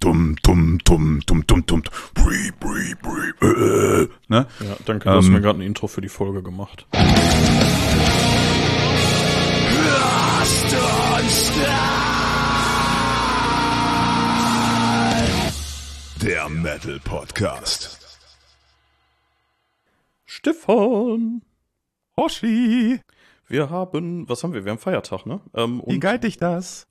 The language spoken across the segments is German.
Dumm, dumm, dumm, dumm, dumm, dumm. Bree, bree, bree, ne? Ja, danke, du hast mir gerade ein Intro für die Folge gemacht. Der Metal Podcast. Stefan! Hoshi! Wir haben, was haben wir? Wir haben Feiertag, ne? Wie geilt dich das?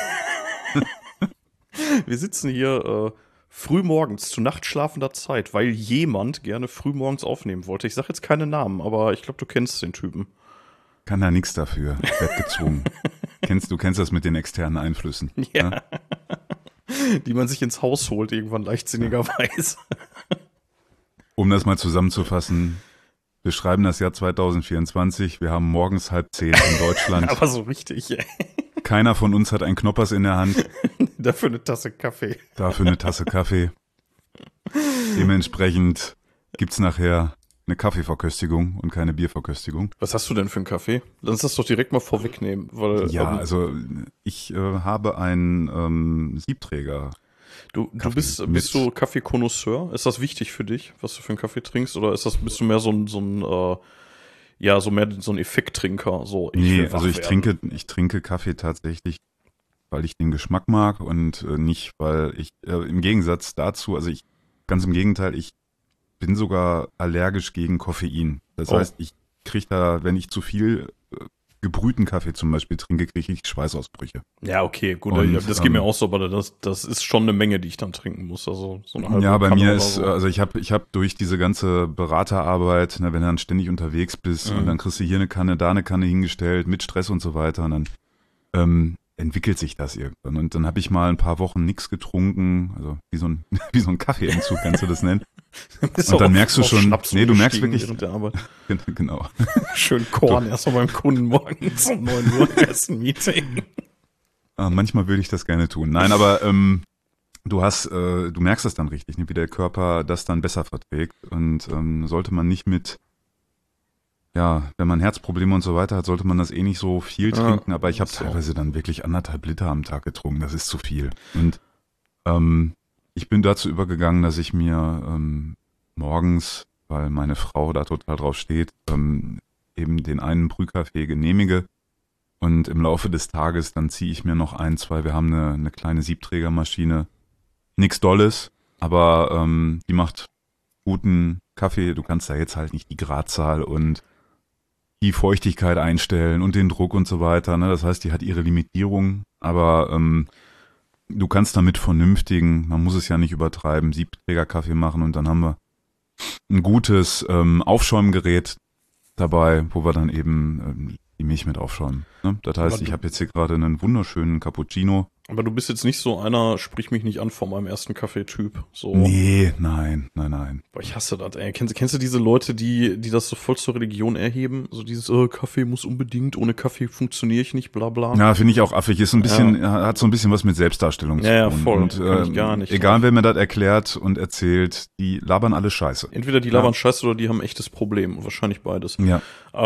Wir sitzen hier frühmorgens zu nachtschlafender Zeit, weil jemand gerne frühmorgens aufnehmen wollte. Ich sag jetzt keine Namen, aber ich glaube, du kennst den Typen. Kann da nichts dafür. Ich werd gezwungen. Du kennst das mit den externen Einflüssen. Ja. Ne? Die man sich ins Haus holt, irgendwann leichtsinnigerweise. Um das mal zusammenzufassen, wir schreiben das Jahr 2024, wir haben morgens 9:30 in Deutschland. Aber so richtig, ey. Keiner von uns hat einen Knoppers in der Hand. Dafür eine Tasse Kaffee. Dafür eine Tasse Kaffee. Dementsprechend gibt's nachher eine Kaffeeverköstigung und keine Bierverköstigung. Was hast du denn für einen Kaffee? Lass uns das doch direkt mal vorwegnehmen. Weil, Ja, also ich habe einen Siebträger. Du bist du Kaffeekonnoisseur? Ist das wichtig für dich, was du für einen Kaffee trinkst? Oder bist du mehr so ein Effekttrinker? So, Nee, also ich trinke Kaffee tatsächlich, weil ich den Geschmack mag und nicht, weil ich, im Gegensatz dazu, ganz im Gegenteil, ich bin sogar allergisch gegen Koffein. Das heißt, ich kriege da, wenn ich zu viel gebrühten Kaffee zum Beispiel trinke, kriege ich Schweißausbrüche. Ja, okay, gut, Und, das geht mir auch so, aber das ist schon eine Menge, die ich dann trinken muss. Also so eine halbe Ja, bei Kanne mir oder ist, so. also ich hab durch diese ganze Beraterarbeit, ne, wenn du dann ständig unterwegs bist und dann kriegst du hier eine Kanne, da eine Kanne hingestellt, mit Stress und so weiter und dann entwickelt sich das irgendwann. Und dann habe ich mal ein paar Wochen nichts getrunken, also wie so ein Kaffeeentzug, kannst du das nennen. Und dann merkst du schon, du merkst wirklich, während der Arbeit. genau. Schön Korn, erst mal beim Kunden morgens um 9 Uhr im ersten Meeting. Manchmal würde ich das gerne tun. Nein, aber du merkst es dann richtig, ne, wie der Körper das dann besser verträgt. Und sollte man nicht wenn man Herzprobleme und so weiter hat, sollte man das nicht so viel trinken. Aber ich habe teilweise dann wirklich 1,5 Liter am Tag getrunken. Das ist zu viel. Und ich bin dazu übergegangen, dass ich mir morgens, weil meine Frau da total drauf steht, eben den einen Brühkaffee genehmige. Und im Laufe des Tages, dann ziehe ich mir noch 1, 2, wir haben eine kleine Siebträgermaschine. Nix Dolles, aber die macht guten Kaffee. Du kannst da jetzt halt nicht die Gradzahl und die Feuchtigkeit einstellen und den Druck und so weiter. Ne? Das heißt, die hat ihre Limitierung, aber du kannst damit vernünftigen, man muss es ja nicht übertreiben, Siebträgerkaffee machen und dann haben wir ein gutes Aufschäumgerät dabei, wo wir dann eben die Milch mit aufschäumen. Ne? Das heißt, ich habe jetzt hier gerade einen wunderschönen Cappuccino. Aber du bist jetzt nicht so einer, sprich mich nicht an von meinem ersten Kaffeetyp. So. Nee, nein. Boah, ich hasse das, ey. Kennst du diese Leute, die das so voll zur Religion erheben? So dieses, Kaffee muss unbedingt, ohne Kaffee funktioniere ich nicht, bla bla. Ja, finde ich auch affig. Ist ein bisschen, hat so ein bisschen was mit Selbstdarstellung zu tun. Ja, voll. Und, kann ich gar nicht. Egal, wer mir das erklärt und erzählt, die labern alle Scheiße. Entweder die labern Scheiße oder die haben ein echtes Problem. Wahrscheinlich beides. Ja.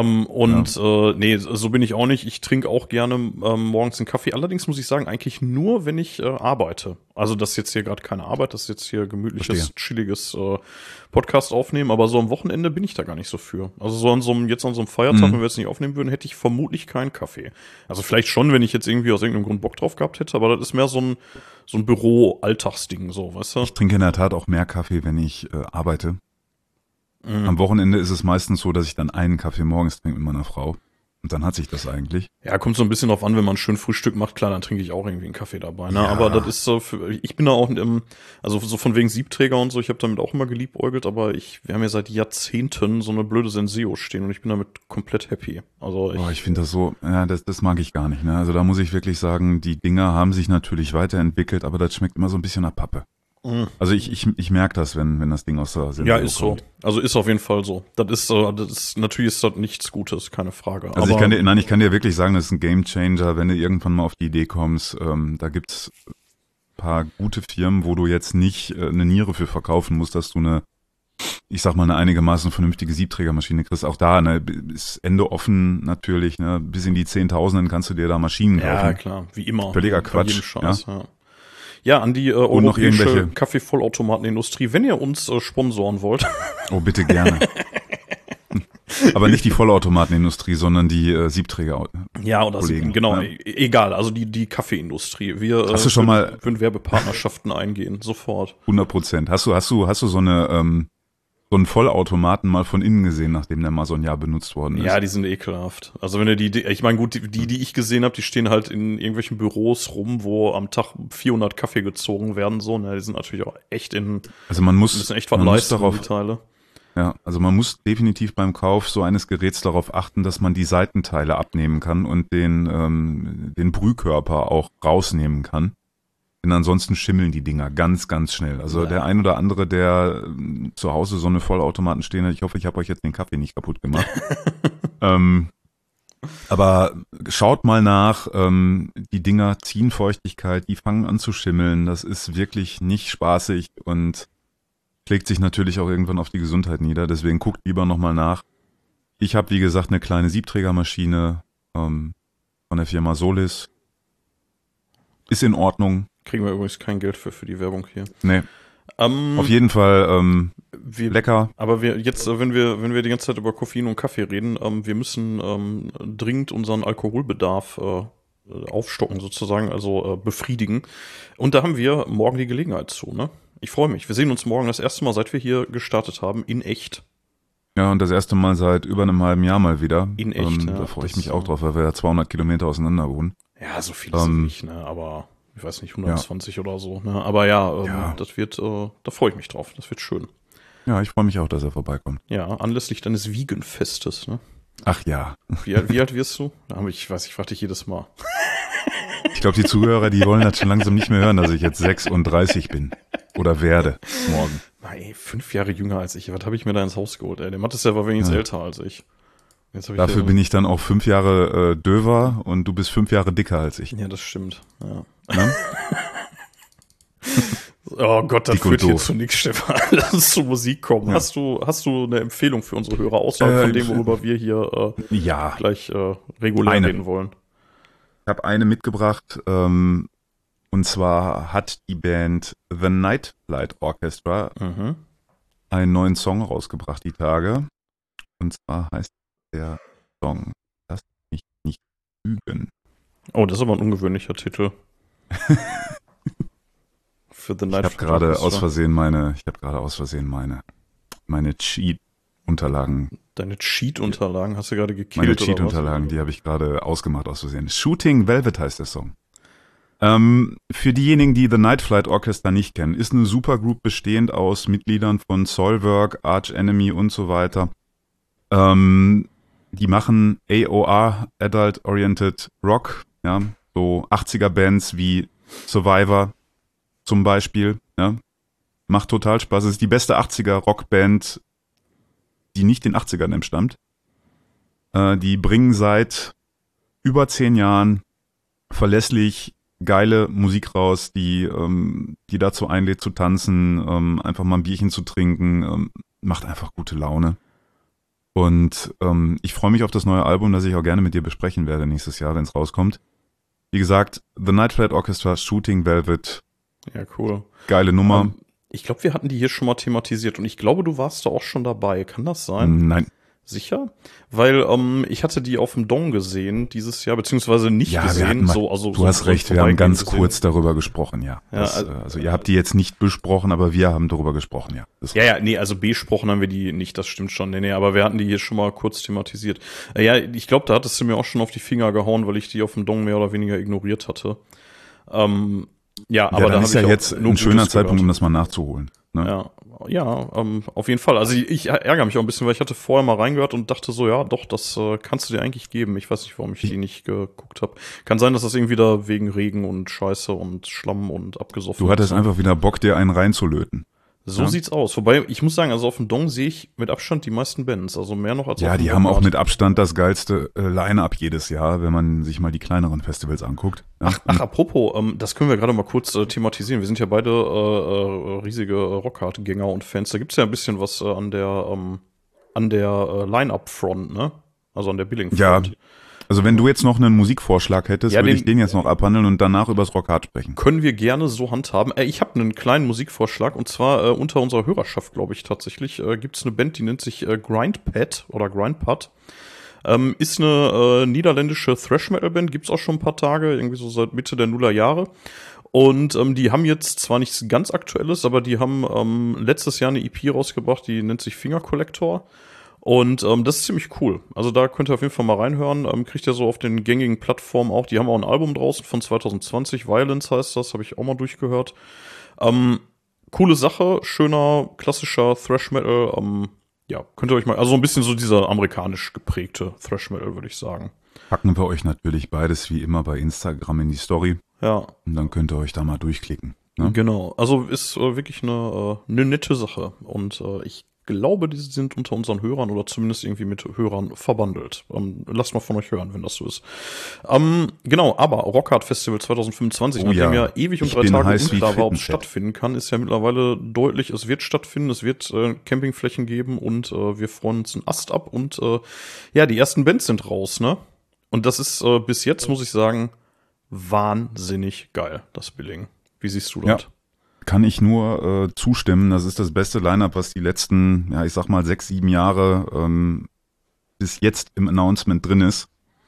Nee, so bin ich auch nicht. Ich trinke auch gerne morgens einen Kaffee. Allerdings muss ich sagen, eigentlich nur, wenn ich arbeite. Also das ist jetzt hier gerade keine Arbeit, das ist jetzt hier gemütliches, chilliges Podcast aufnehmen, aber so am Wochenende bin ich da gar nicht so für. Also so an so einem Feiertag, wenn wir jetzt nicht aufnehmen würden, hätte ich vermutlich keinen Kaffee. Also vielleicht schon, wenn ich jetzt irgendwie aus irgendeinem Grund Bock drauf gehabt hätte, aber das ist mehr so ein Büro-Alltagsding, so, weißt du? Ich trinke in der Tat auch mehr Kaffee, wenn ich arbeite. Am Wochenende ist es meistens so, dass ich dann einen Kaffee morgens trinke mit meiner Frau. Und dann hat sich das eigentlich. Ja, kommt so ein bisschen drauf an, wenn man schön Frühstück macht, klar, dann trinke ich auch irgendwie einen Kaffee dabei. Ne? Ja. Aber das ist so, ich bin da auch, also so von wegen Siebträger und so, ich habe damit auch immer geliebäugelt, aber wir haben ja seit Jahrzehnten so eine blöde Senseo stehen und ich bin damit komplett happy. Also ich finde das so, das mag ich gar nicht. Ne? Also da muss ich wirklich sagen, die Dinger haben sich natürlich weiterentwickelt, aber das schmeckt immer so ein bisschen nach Pappe. Also ich merke das, wenn das Ding aus der Senseo ja, ist kommt. so. Also ist auf jeden Fall so. Natürlich ist das nichts Gutes, keine Frage. Also aber ich kann dir wirklich sagen, das ist ein Gamechanger, wenn du irgendwann mal auf die Idee kommst. Da gibt's ein paar gute Firmen, wo du jetzt nicht eine Niere für verkaufen musst, dass du eine einigermaßen vernünftige Siebträgermaschine kriegst. Auch da, ne, ist Ende offen natürlich, ne, bis in die Zehntausenden kannst du dir da Maschinen kaufen. Ja, klar, wie immer. Völliger Bei Quatsch. jedem Scheiß, ja. Ja, an die Und noch europäische irgendwelche Kaffeevollautomatenindustrie, wenn ihr uns sponsoren wollt. Oh, bitte gerne. Aber nicht die Vollautomatenindustrie, sondern die Siebträger. Ja, oder Kollegen, genau, ja. egal, also die Kaffeeindustrie. Wir Hast du schon mal würden Werbepartnerschaften eingehen, sofort. 100%. Hast du so so einen Vollautomaten mal von innen gesehen, nachdem der mal so ein Jahr benutzt worden ist? Ja, die sind ekelhaft. Also wenn du ich meine, gut, die ich gesehen habe, die stehen halt in irgendwelchen Büros rum, wo am Tag 400 Kaffee gezogen werden, so, ne, die sind natürlich auch echt Also man muss, müssen echt was leisten, die Teile. Ja, also man muss definitiv beim Kauf so eines Geräts darauf achten, dass man die Seitenteile abnehmen kann und den Brühkörper auch rausnehmen kann. Denn ansonsten schimmeln die Dinger ganz, ganz schnell. Also der ein oder andere, der zu Hause so eine Vollautomaten stehen hat, ich hoffe, ich habe euch jetzt den Kaffee nicht kaputt gemacht. Aber schaut mal nach, die Dinger ziehen Feuchtigkeit, die fangen an zu schimmeln. Das ist wirklich nicht spaßig und schlägt sich natürlich auch irgendwann auf die Gesundheit nieder. Deswegen guckt lieber nochmal nach. Ich habe, wie gesagt, eine kleine Siebträgermaschine von der Firma Solis. Ist in Ordnung. Kriegen wir übrigens kein Geld für die Werbung hier. Nee. Auf jeden Fall lecker. Aber wenn wir die ganze Zeit über Koffein und Kaffee reden, wir müssen dringend unseren Alkoholbedarf aufstocken sozusagen, also befriedigen. Und da haben wir morgen die Gelegenheit zu, ne? Ich freue mich. Wir sehen uns morgen das erste Mal, seit wir hier gestartet haben, in echt. Ja, und das erste Mal seit über einem halben Jahr mal wieder. In echt, ja. Da freue ich mich auch drauf, weil wir ja 200 Kilometer auseinander wohnen. Ja, so viel sind nicht, ne? Aber ich weiß nicht, 120 oder so, ne? Aber ja, das wird, da freue ich mich drauf. Das wird schön. Ja, ich freue mich auch, dass er vorbeikommt. Ja, anlässlich deines Wiegenfestes, ne? Ach ja. Wie alt wirst du? Ich frage dich jedes Mal. Ich glaube, die Zuhörer, die wollen das schon langsam nicht mehr hören, dass ich jetzt 36 bin. Oder werde morgen. Nein, 5 Jahre jünger als ich. Was habe ich mir da ins Haus geholt, ey? Der Mattes, der war wenigstens älter als ich. Dafür bin ich dann auch 5 Jahre döver und du bist 5 Jahre dicker als ich. Ja, das stimmt. Ja. Ne? Oh Gott, das führt hier zu nichts, Stefan. Lass uns zur Musik kommen. Ja. Hast du eine Empfehlung für unsere Hörer, außerhalb von dem, worüber wir hier gleich regulär reden wollen? Ich habe eine mitgebracht, und zwar hat die Band The Night Flight Orchestra einen neuen Song rausgebracht die Tage. Und zwar heißt der Song Lass mich nicht lügen. Oh, das ist aber ein ungewöhnlicher Titel. Für The Night Flight Orchestra. Ich habe gerade aus Versehen meine Cheat-Unterlagen. Deine Cheat-Unterlagen hast du gerade gekillt? Meine Cheat-Unterlagen, die habe ich gerade ausgemacht aus Versehen. Shooting Velvet heißt der Song. Für diejenigen, die The Night Flight Orchestra nicht kennen, ist eine Supergroup bestehend aus Mitgliedern von Soilwork, Arch Enemy und so weiter. Die machen AOR, Adult Oriented Rock, ja, so 80er Bands wie Survivor zum Beispiel, ja. Macht total Spaß. Es ist die beste 80er Rockband, die nicht den 80ern entstammt. Die bringen seit über 10 Jahren verlässlich geile Musik raus, die dazu einlädt zu tanzen, einfach mal ein Bierchen zu trinken, macht einfach gute Laune. Und ich freue mich auf das neue Album, das ich auch gerne mit dir besprechen werde nächstes Jahr, wenn es rauskommt. Wie gesagt, The Night Flight Orchestra, Shooting Velvet. Ja, cool. Geile Nummer. Ich glaube, wir hatten die hier schon mal thematisiert und ich glaube, du warst da auch schon dabei. Kann das sein? Nein. Sicher? Weil ich hatte die auf dem Dong gesehen dieses Jahr, beziehungsweise nicht gesehen. Du hast recht, wir haben ganz kurz darüber gesprochen, ja. Also ihr habt die jetzt nicht besprochen, aber wir haben darüber gesprochen, ja. Also besprochen haben wir die nicht, das stimmt schon. Nee, aber wir hatten die hier schon mal kurz thematisiert. Ja, ich glaube, da hattest du mir auch schon auf die Finger gehauen, weil ich die auf dem Dong mehr oder weniger ignoriert hatte. Aber dann ist ja jetzt ein schöner Zeitpunkt, um das mal nachzuholen. Ne? Ja, auf jeden Fall. Also ich ärgere mich auch ein bisschen, weil ich hatte vorher mal reingehört und dachte so, ja, doch, das kannst du dir eigentlich geben. Ich weiß nicht, warum ich die nicht geguckt habe. Kann sein, dass das irgendwie da wegen Regen und Scheiße und Schlamm und abgesoffen ist. Du hattest einfach wieder Bock, dir einen reinzulöten. So sieht's aus. Wobei, ich muss sagen, also auf dem Dong sehe ich mit Abstand die meisten Bands. Also mehr noch als auf dem die haben auch mit Abstand das geilste Line-Up jedes Jahr, wenn man sich mal die kleineren Festivals anguckt. Ja. Ach, apropos, das können wir gerade mal kurz thematisieren. Wir sind ja beide riesige Rockhard-Gänger und Fans. Da gibt's ja ein bisschen was an der Line-Up-Front, ne? Also an der Billing-Front. Also wenn du jetzt noch einen Musikvorschlag hättest, würde ich den jetzt noch abhandeln und danach übers Rockhard sprechen. Können wir gerne so handhaben. Ich habe einen kleinen Musikvorschlag und zwar unter unserer Hörerschaft, glaube ich tatsächlich, gibt es eine Band, die nennt sich Grindpad oder Grindpad. Ist eine niederländische Thrash-Metal-Band, gibt's auch schon ein paar Tage, irgendwie so seit Mitte der Nullerjahre. Und die haben jetzt zwar nichts ganz Aktuelles, aber die haben letztes Jahr eine EP rausgebracht, die nennt sich Finger Collector. Und das ist ziemlich cool. Also da könnt ihr auf jeden Fall mal reinhören. Kriegt ihr so auf den gängigen Plattformen auch. Die haben auch ein Album draußen von 2020. Violence heißt das, habe ich auch mal durchgehört. Coole Sache, schöner, klassischer Thrash-Metal. Ja, könnt ihr euch mal, also so ein bisschen so dieser amerikanisch geprägte Thrash-Metal, würde ich sagen. Packen wir euch natürlich beides wie immer bei Instagram in die Story. Ja. Und dann könnt ihr euch da mal durchklicken. Ne? Genau, also ist wirklich eine nette Sache. Und ich glaube, die sind unter unseren Hörern oder zumindest irgendwie mit Hörern verbandelt. Lasst mal von euch hören, wenn das so ist. Genau, aber Rockhard Festival 2025, nachdem ja ewig und 3 Tage unklar war, ob es stattfinden kann, ist ja mittlerweile deutlich, es wird stattfinden, es wird Campingflächen geben und wir freuen uns einen Ast ab und ja, die ersten Bands sind raus, ne? Und das ist bis jetzt, muss ich sagen, wahnsinnig geil, das Billing. Wie siehst du das? Ja. Kann ich nur zustimmen. Das ist das beste Line-Up, was die letzten, ja, ich sag mal 6, 7 Jahre bis jetzt im Announcement drin ist.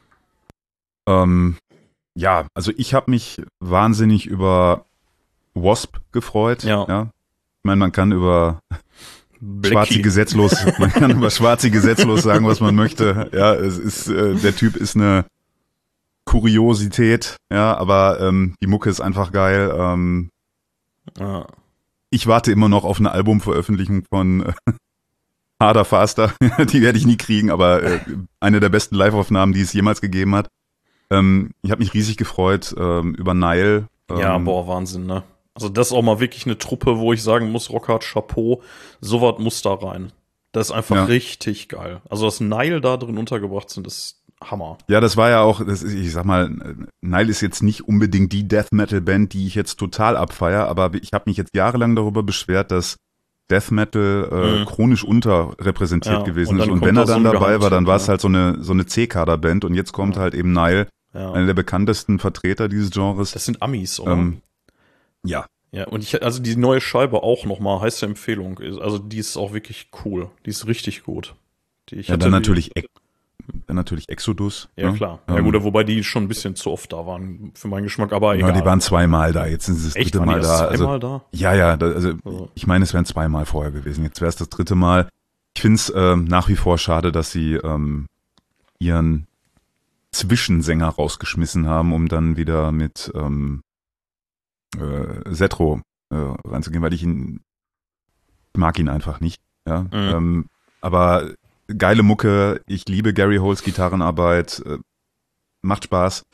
Ja, also ich habe mich wahnsinnig über Wasp gefreut. Ja. Ich meine, man kann über Schwarzi gesetzlos sagen, was man möchte. Ja, es ist, der Typ ist eine Kuriosität, ja, aber die Mucke ist einfach geil. Ich warte immer noch auf eine Albumveröffentlichung von Harder Faster. Die werde ich nie kriegen, aber eine der besten Live-Aufnahmen, die es jemals gegeben hat. Ich habe mich riesig gefreut über Nile. Ja, boah, Wahnsinn, ne? Also das ist auch mal wirklich eine Truppe, wo ich sagen muss, Rockhard, Chapeau, sowas muss da rein. Das ist einfach richtig geil. Also dass Nile da drin untergebracht sind, ist Hammer. Ja, das war ja auch, ich sag mal, Nile ist jetzt nicht unbedingt die Death Metal Band, die ich jetzt total abfeier, aber ich habe mich jetzt jahrelang darüber beschwert, dass Death Metal chronisch unterrepräsentiert gewesen ist. Und wenn er dann dabei war, dann war es halt so eine C-Kader-Band und jetzt kommt halt eben Nile, einer der bekanntesten Vertreter dieses Genres. Das sind Amis, oder? Ja. Ja, und also die neue Scheibe auch nochmal, heiße Empfehlung. Also die ist auch wirklich cool. Die ist richtig gut. Dann natürlich Exodus. Ja, ne? Klar. Ja gut, wobei die schon ein bisschen zu oft da waren, für meinen Geschmack, aber egal. Ja, die waren 2-mal da, jetzt sind sie das Echt? 3. Mal da. Zweimal da? Ja, ich meine, es wären 2-mal vorher gewesen. Jetzt wäre es das 3. Mal. Ich finde es nach wie vor schade, dass sie ihren Zwischensänger rausgeschmissen haben, um dann wieder mit Zetro reinzugehen, weil ich mag ihn einfach nicht. Ja, aber geile Mucke, ich liebe Gary Holes Gitarrenarbeit, macht Spaß.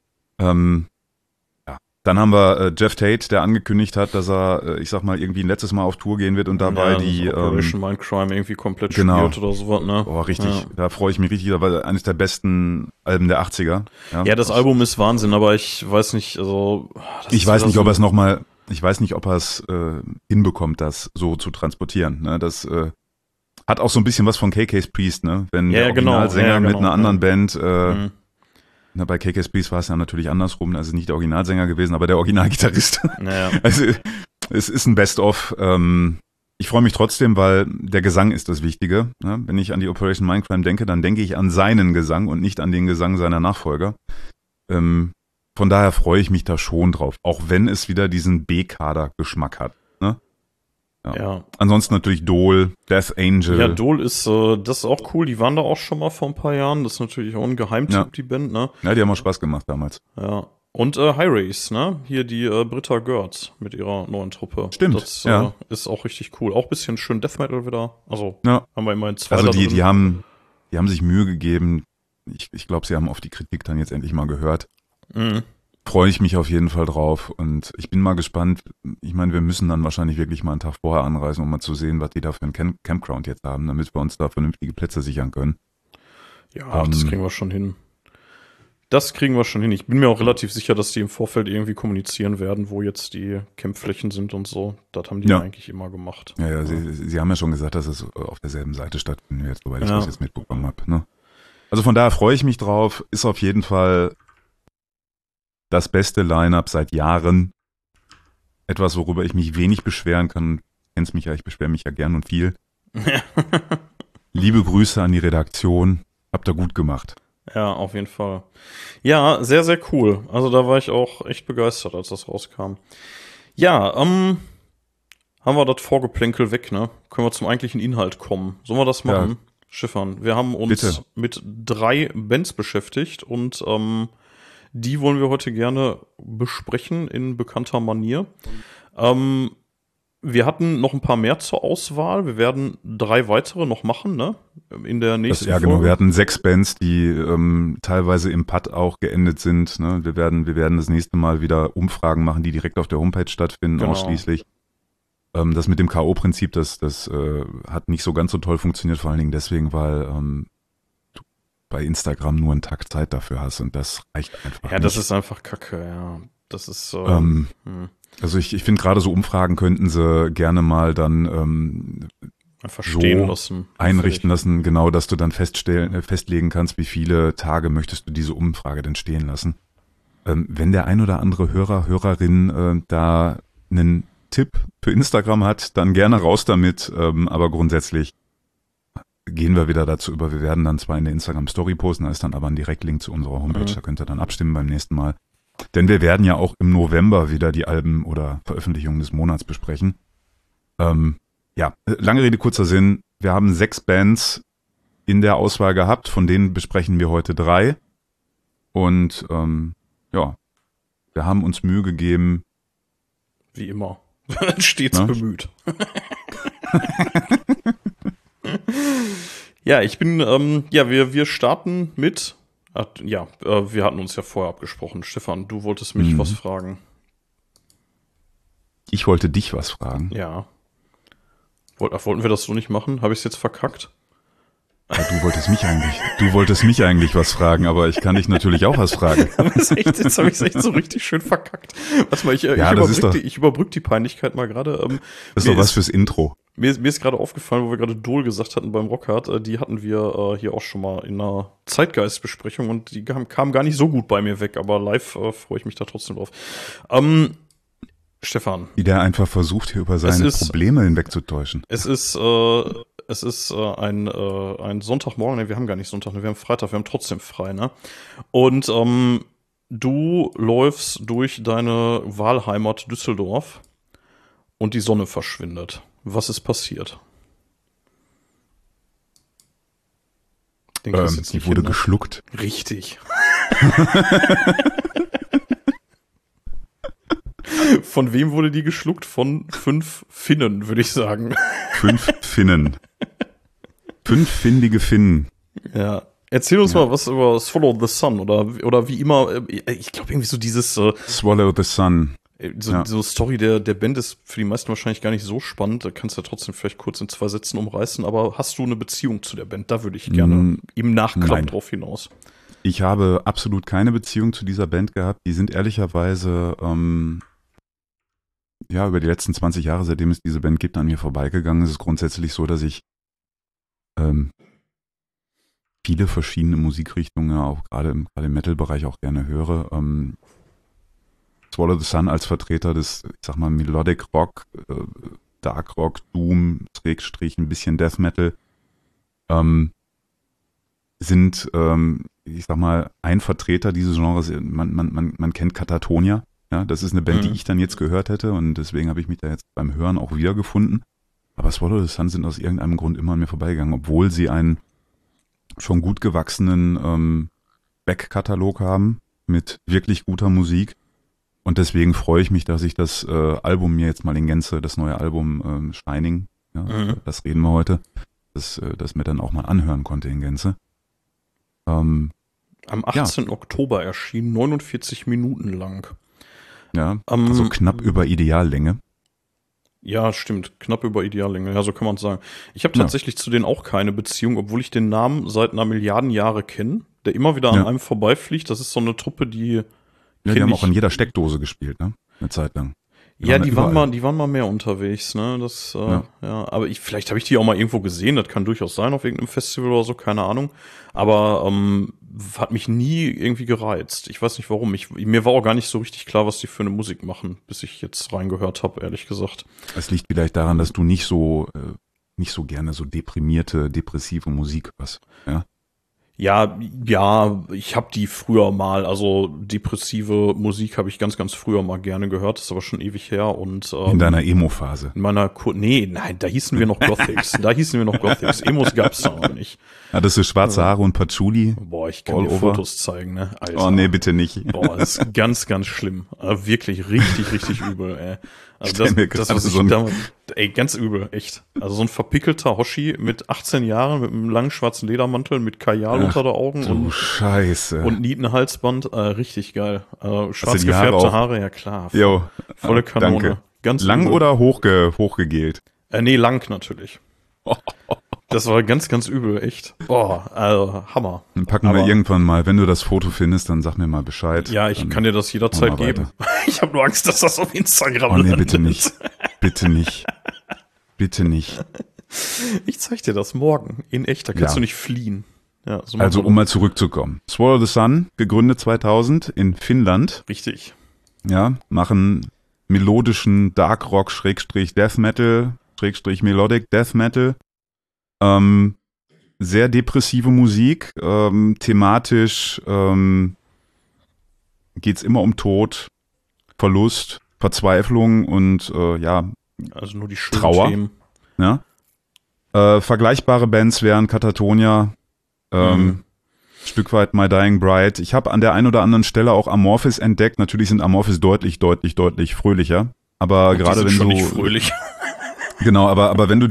Dann haben wir Jeff Tate, der angekündigt hat, dass er, ich sag mal, irgendwie ein letztes Mal auf Tour gehen wird und dabei die Operation Mindcrime irgendwie komplett spielt oder sowas, ne? Oh, richtig, da freue ich mich richtig, das war eines der besten Alben der 80er. Ja, das Album ist Wahnsinn, aber ich weiß nicht, also ich weiß nicht, ob er es hinbekommt, das so zu transportieren, ne? Das hat auch so ein bisschen was von KK's Priest, ne? Wenn der Originalsänger mit einer anderen Band, bei KK's Priest war es ja natürlich andersrum, also nicht der Originalsänger gewesen, aber der Originalgitarrist. Ja. Also es ist ein Best-of. Ich freue mich trotzdem, weil der Gesang ist das Wichtige. Ne? Wenn ich an die Operation Mindcrime denke, dann denke ich an seinen Gesang und nicht an den Gesang seiner Nachfolger. Von daher freue ich mich da schon drauf, auch wenn es wieder diesen B-Kader-Geschmack hat. Ne? Ja. Ansonsten natürlich Dole, Death Angel. Ja, Dole ist, das ist auch cool. Die waren da auch schon mal vor ein paar Jahren. Das ist natürlich auch ein Geheimtipp, die Band, ne? Ja, die haben auch Spaß gemacht damals. Ja. Und High Race, ne? Hier die Britta Görz mit ihrer neuen Truppe. Stimmt. Das ist auch richtig cool. Auch ein bisschen schön Death Metal wieder. Also haben wir immerhin 2 Also die haben sich Mühe gegeben. Ich glaube, sie haben auf die Kritik dann jetzt endlich mal gehört. Freue ich mich auf jeden Fall drauf und ich bin mal gespannt. Ich meine, wir müssen dann wahrscheinlich wirklich mal einen Tag vorher anreisen, um mal zu sehen, was die da für einen Campground jetzt haben, damit wir uns da vernünftige Plätze sichern können. Ja, das kriegen wir schon hin. Ich bin mir auch relativ sicher, dass die im Vorfeld irgendwie kommunizieren werden, wo jetzt die Campflächen sind und so. Das haben die eigentlich immer gemacht. Ja, sie haben ja schon gesagt, dass es auf derselben Seite stattfindet, soweit ich das jetzt mitbekommen habe. Ne? Also von daher freue ich mich drauf. Ist auf jeden Fall das beste Line-Up seit Jahren. Etwas, worüber ich mich wenig beschweren kann. Du kennst mich ja, ich beschwere mich ja gern und viel. Liebe Grüße an die Redaktion. Habt ihr gut gemacht. Ja, auf jeden Fall. Ja, sehr, sehr cool. Also da war ich auch echt begeistert, als das rauskam. Ja, haben wir das Vorgeplänkel weg, ne? Können wir zum eigentlichen Inhalt kommen. Sollen wir das machen? Ja. Schiffern. Wir haben uns mit 3 Bands beschäftigt und die wollen wir heute gerne besprechen in bekannter Manier. Wir hatten noch ein paar mehr zur Auswahl. Wir werden 3 weitere noch machen, ne? In der nächsten Folge. Ja, genau. Wir hatten 6 Bands, die teilweise im Putt auch geendet sind. Ne? Wir werden das nächste Mal wieder Umfragen machen, die direkt auf der Homepage stattfinden, genau. Ausschließlich. Das mit dem K.O.-Prinzip, das hat nicht so ganz so toll funktioniert, vor allen Dingen deswegen, weil du bei Instagram nur einen Tag Zeit dafür hast und das reicht einfach nicht. Das ist einfach Kacke, ja. Das ist Also ich finde gerade so Umfragen könnten sie gerne mal dann verstehen lassen. Einrichten lassen, genau, dass du dann festlegen kannst, wie viele Tage möchtest du diese Umfrage denn stehen lassen. Wenn der ein oder andere Hörerin da einen Tipp für Instagram hat, dann gerne raus damit, aber grundsätzlich gehen wir wieder dazu über. Wir werden dann zwar in der Instagram-Story posten, da ist dann aber ein Direktlink zu unserer Homepage, da könnt ihr dann abstimmen beim nächsten Mal. Denn wir werden ja auch im November wieder die Alben oder Veröffentlichungen des Monats besprechen. Ja, lange Rede, kurzer Sinn. Wir haben 6 Bands in der Auswahl gehabt, von denen besprechen wir heute 3. Und ja, wir haben uns Mühe gegeben. Wie immer. Stets bemüht. Ja, ich bin, wir starten mit, wir hatten uns ja vorher abgesprochen. Stefan, du wolltest mich was fragen. Ich wollte dich was fragen. Ja. Wollten wir das so nicht machen? Habe ich es jetzt verkackt? Ja, du wolltest mich eigentlich was fragen, aber ich kann dich natürlich auch was fragen. Jetzt habe ich es echt so richtig schön verkackt. Warte mal, ich überbrück die Peinlichkeit mal gerade. Das ist doch was fürs Intro. Mir ist gerade aufgefallen, wo wir gerade Dol gesagt hatten beim Rockhard, die hatten wir hier auch schon mal in einer Zeitgeistbesprechung und die kamen gar nicht so gut bei mir weg, aber live freue ich mich da trotzdem drauf. Stefan. Wie der einfach versucht, hier über seine Probleme hinwegzutäuschen. Es ist ein Sonntagmorgen, ne, wir haben gar nicht Sonntag, ne, wir haben Freitag, wir haben trotzdem frei, ne? Und du läufst durch deine Wahlheimat Düsseldorf und die Sonne verschwindet. Was ist passiert? Die wurde geschluckt. Richtig. Von wem wurde die geschluckt? Von 5 Finnen, würde ich sagen. 5 Finnen. 5 findige Finnen. Ja. Erzähl uns mal was über Swallow the Sun oder wie immer, ich glaube irgendwie so dieses Swallow the Sun. So Story der Band ist für die meisten wahrscheinlich gar nicht so spannend. Da kannst du ja trotzdem vielleicht kurz in 2 Sätzen umreißen, aber hast du eine Beziehung zu der Band? Da würde ich gerne im Nachklapp drauf hinaus. Ich habe absolut keine Beziehung zu dieser Band gehabt. Die sind ehrlicherweise über die letzten 20 Jahre, seitdem es diese Band gibt, an mir vorbeigegangen. Es ist grundsätzlich so, dass ich viele verschiedene Musikrichtungen, auch gerade im Metal-Bereich auch gerne höre. Swallow the Sun als Vertreter des, ich sag mal, Melodic Rock, Dark Rock, Doom, / ein bisschen Death Metal, sind, ich sag mal, ein Vertreter dieses Genres. Man kennt Katatonia. Ja, das ist eine Band, die ich dann jetzt gehört hätte und deswegen habe ich mich da jetzt beim Hören auch wiedergefunden. Aber Swallow the Sun sind aus irgendeinem Grund immer an mir vorbeigegangen, obwohl sie einen schon gut gewachsenen Backkatalog haben mit wirklich guter Musik. Und deswegen freue ich mich, dass ich das Album mir jetzt mal in Gänze, das neue Album Shining, das reden wir heute, das mir dann auch mal anhören konnte in Gänze. Am 18. Oktober erschien, 49 Minuten lang. Ja, also knapp über Ideallänge. Ja, stimmt, knapp über Ideallänge, ja, so kann man es sagen. Ich habe tatsächlich zu denen auch keine Beziehung, obwohl ich den Namen seit einer Milliarden Jahre kenne, der immer wieder an einem vorbeifliegt. Das ist so eine Truppe, die haben auch in jeder Steckdose gespielt, ne? Eine Zeit lang. Ja, die waren mal mehr unterwegs, ne? Das, ja, aber vielleicht habe ich die auch mal irgendwo gesehen, das kann durchaus sein, auf irgendeinem Festival oder so, keine Ahnung. Aber hat mich nie irgendwie gereizt. Ich weiß nicht warum. Mir war auch gar nicht so richtig klar, was die für eine Musik machen, bis ich jetzt reingehört habe, ehrlich gesagt. Es liegt vielleicht daran, dass du nicht so gerne so depressive Musik hörst, ja? Ja, ich habe die früher mal, also depressive Musik habe ich ganz, ganz früher mal gerne gehört, das ist aber schon ewig her und in deiner Emo-Phase. In meiner nein, da hießen wir noch Gothics. Emos gab's da noch nicht. Hattest du schwarze Haare und Patchouli? Boah, ich kann dir Fotos zeigen, ne? Alter. Oh nee, bitte nicht. Boah, das ist ganz, ganz schlimm. Wirklich richtig, richtig übel, ey. Also das was ich damals, ganz übel, echt. Also so ein verpickelter Hoshi mit 18 Jahren, mit einem langen schwarzen Ledermantel, mit Kajal unter den Augen und Scheiße. Und Nietenhalsband, richtig geil. Schwarz gefärbte Haare, ja klar. Jo, volle Kanone. Danke. Ganz lang übel. Oder hochgegelt? Nee, lang natürlich. Das war ganz, ganz übel, echt. Boah, also Hammer. Dann packen wir irgendwann mal, wenn du das Foto findest, dann sag mir mal Bescheid. Ja, ich kann dir das jederzeit geben. Ich habe nur Angst, dass das auf Instagram landet. Oh nee, bitte nicht. Bitte nicht. Bitte nicht. Ich zeig dir das morgen. In echt, da kannst du nicht fliehen. Ja, so also um mal zurückzukommen. Swallow the Sun, gegründet 2000 in Finnland. Richtig. Ja, machen melodischen Dark Rock / Death Metal / Melodic Death Metal. Sehr depressive Musik, thematisch geht's immer um Tod, Verlust, Verzweiflung und also nur die schönen Trauer. Themen. Ja? Vergleichbare Bands wären Katatonia, Stück weit My Dying Bride. Ich habe an der einen oder anderen Stelle auch Amorphis entdeckt. Natürlich sind Amorphis deutlich fröhlicher. Aber gerade wenn schon du nicht fröhlich. Genau, aber wenn du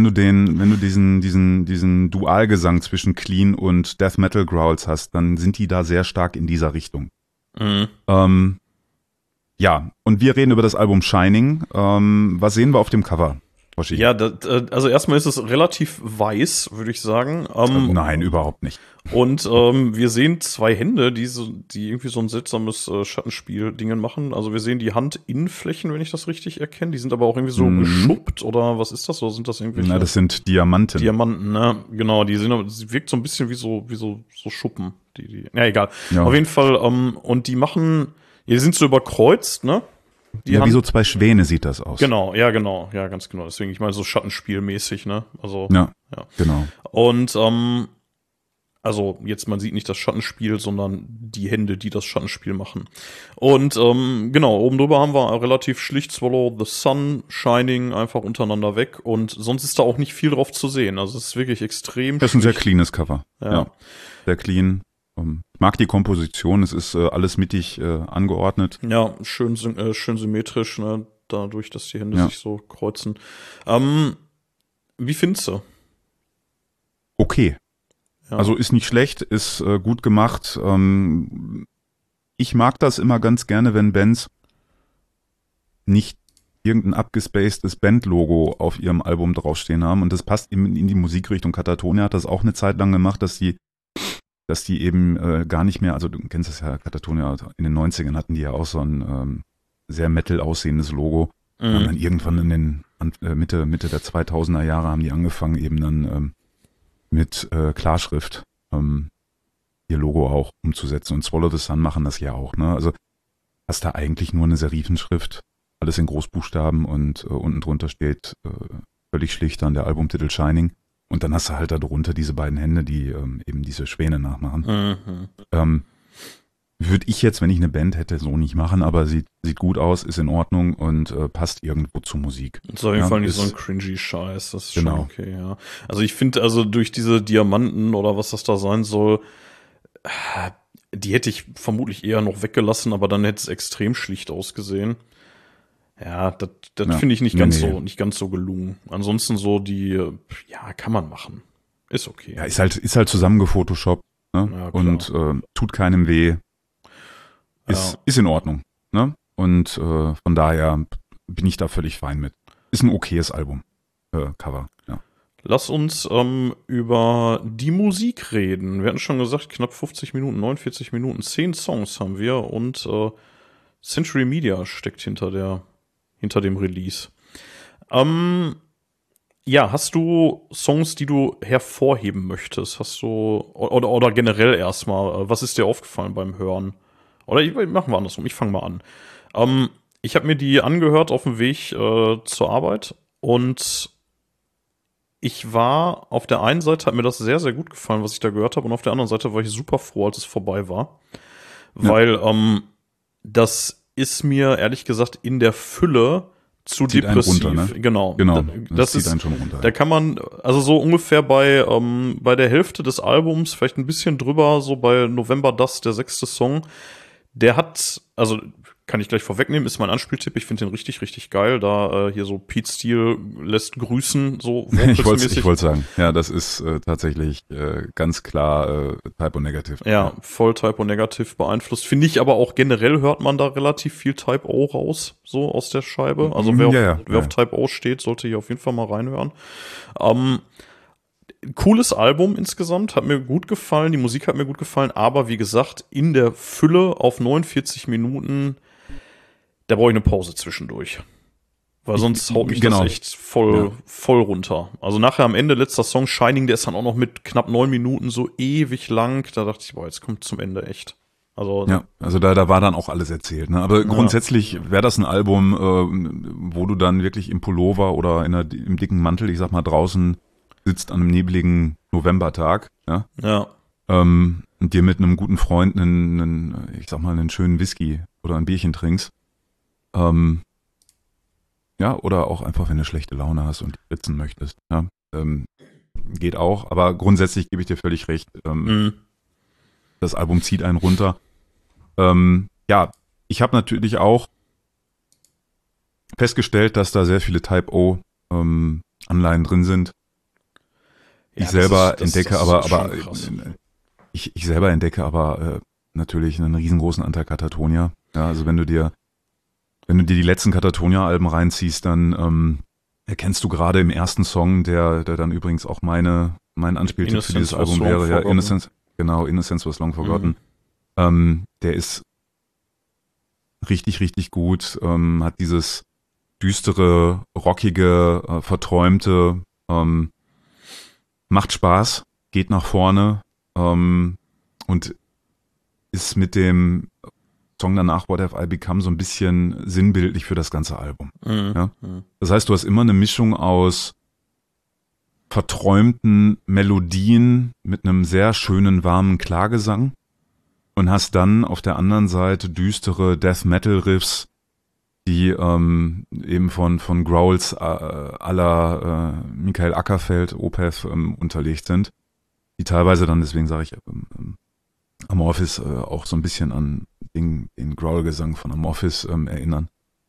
diesen Dualgesang zwischen Clean und Death Metal Growls hast, dann sind die da sehr stark in dieser Richtung. Mhm. Ja, und wir reden über das Album Shining. Was sehen wir auf dem Cover, Hoshi? Ja, also erstmal ist es relativ weiß, würde ich sagen. Nein, überhaupt nicht. Und wir sehen zwei Hände, die irgendwie so ein seltsames Schattenspiel-Dingen machen. Also wir sehen die Handinnenflächen, wenn ich das richtig erkenne. Die sind aber auch irgendwie so geschuppt oder was ist das? Oder sind das irgendwelche? Na, das sind Diamanten. Diamanten, ne? Genau, sie wirkt so ein bisschen wie so Schuppen. Ja, egal. Ja. Auf jeden Fall, und die sind so überkreuzt, ne? Wie so zwei Schwäne sieht das aus. Genau, ja, ganz genau. Deswegen, ich meine, so Schattenspielmäßig, ne? Also, ja, genau. Und, also jetzt, man sieht nicht das Schattenspiel, sondern die Hände, die das Schattenspiel machen. Und genau, oben drüber haben wir relativ schlicht Swallow the Sun, Shining, einfach untereinander weg. Und sonst ist da auch nicht viel drauf zu sehen. Also es ist wirklich extrem Das ist ein sehr cleanes Cover. Ja. Sehr clean. Ich mag die Komposition, es ist alles mittig angeordnet. Ja, schön symmetrisch, ne? Dadurch, dass die Hände sich so kreuzen. Wie findest du? Okay. Ja. Also ist nicht schlecht, ist gut gemacht. Ich mag das immer ganz gerne, wenn Bands nicht irgendein abgespacedes Bandlogo auf ihrem Album draufstehen haben. Und das passt in die Musikrichtung. Katatonia hat das auch eine Zeit lang gemacht, dass die eben gar nicht mehr, also du kennst das ja, Katatonia, in den 90ern hatten die ja auch so ein sehr Metal aussehendes Logo. Und dann irgendwann in den Mitte der 2000er Jahre haben die angefangen, eben dann mit Klarschrift ihr Logo auch umzusetzen. Und Swallow the Sun machen das ja auch. Ne? Also hast da eigentlich nur eine Serifenschrift, alles in Großbuchstaben und unten drunter steht völlig schlicht dann der Albumtitel Shining. Und dann hast du halt da drunter diese beiden Hände, die eben diese Schwäne nachmachen. Würde ich jetzt, wenn ich eine Band hätte, so nicht machen, aber sieht gut aus, ist in Ordnung und passt irgendwo zur Musik. Ist auf jeden Fall nicht so ein cringy Scheiß, das ist genau. Schon okay, ja. Also ich finde, also durch diese Diamanten oder was das da sein soll, die hätte ich vermutlich eher noch weggelassen, aber dann hätte es extrem schlicht ausgesehen. Ja, das finde ich nicht ganz so gelungen. Ansonsten so kann man machen. Ist okay. Ja, ist halt zusammengefotoshoppt, ne? Ja, und tut keinem weh. Ist in Ordnung, ne? Und von daher bin ich da völlig fein mit. Ist ein okayes Album, Cover, ja. Lass uns über die Musik reden. Wir hatten schon gesagt, knapp 50 Minuten, 49 Minuten, 10 Songs haben wir und Century Media steckt hinter hinter dem Release. Ja, hast du Songs, die du hervorheben möchtest? Hast du, oder generell erstmal, was ist dir aufgefallen beim Hören? Oder machen wir andersrum, ich fange mal an. Ich habe mir die angehört auf dem Weg zur Arbeit und ich war, auf der einen Seite hat mir das sehr, sehr gut gefallen, was ich da gehört habe, und auf der anderen Seite war ich super froh, als es vorbei war. Weil das ist mir, ehrlich gesagt, in der Fülle zu zieht depressiv. Einen runter, ne? Genau. Das zieht einen schon runter. Da kann man, also so ungefähr bei der Hälfte des Albums, vielleicht ein bisschen drüber, so bei November Dust, der 6. Song, der hat, also kann ich gleich vorwegnehmen, ist mein Anspieltipp. Ich finde den richtig, richtig geil. Da hier so Pete Steele lässt grüßen, so ich wollte sagen, ja, das ist tatsächlich ganz klar Typo Negative. Ja, voll Typo Negative beeinflusst. Finde ich aber auch generell hört man da relativ viel Type O raus, so aus der Scheibe. Also wer auf Type O steht, sollte hier auf jeden Fall mal reinhören. Cooles Album insgesamt, hat mir gut gefallen, die Musik hat mir gut gefallen, aber wie gesagt, in der Fülle auf 49 Minuten, da brauche ich eine Pause zwischendurch. Weil sonst haut mich das echt voll runter. Also nachher am Ende, letzter Song, Shining, der ist dann auch noch mit knapp 9 Minuten so ewig lang. Da dachte ich, boah, jetzt kommt zum Ende echt. Also da war dann auch alles erzählt. Ne? Aber grundsätzlich wäre das ein Album, wo du dann wirklich im Pullover oder im dicken Mantel, ich sag mal, draußen sitzt an einem nebligen Novembertag, und dir mit einem guten Freund einen schönen Whisky oder ein Bierchen trinkst. Oder auch einfach, wenn du schlechte Laune hast und sitzen möchtest. Ja? Geht auch, aber grundsätzlich gebe ich dir völlig recht. Das Album zieht einen runter. Ich habe natürlich auch festgestellt, dass da sehr viele Type O Anleihen drin sind. Ich selber entdecke aber natürlich einen riesengroßen Anteil Katatonia. Ja, also wenn du dir die letzten Katatonia-Alben reinziehst, dann erkennst du gerade im ersten Song, der dann übrigens auch mein Anspieltipp für dieses Album wäre, ja, Innocence Was Long Forgotten. Der ist richtig, richtig gut, hat dieses düstere, rockige, verträumte, macht Spaß, geht nach vorne und ist mit dem Song danach, What Have I Become, so ein bisschen sinnbildlich für das ganze Album. Ja? Das heißt, du hast immer eine Mischung aus verträumten Melodien mit einem sehr schönen, warmen Klagesang und hast dann auf der anderen Seite düstere Death-Metal-Riffs, die eben von Growls à la Michael Ackerfeld, Opeth, unterlegt sind, die teilweise dann, deswegen sage ich, Amorphis auch so ein bisschen an den Growl-Gesang von Amorphis erinnern.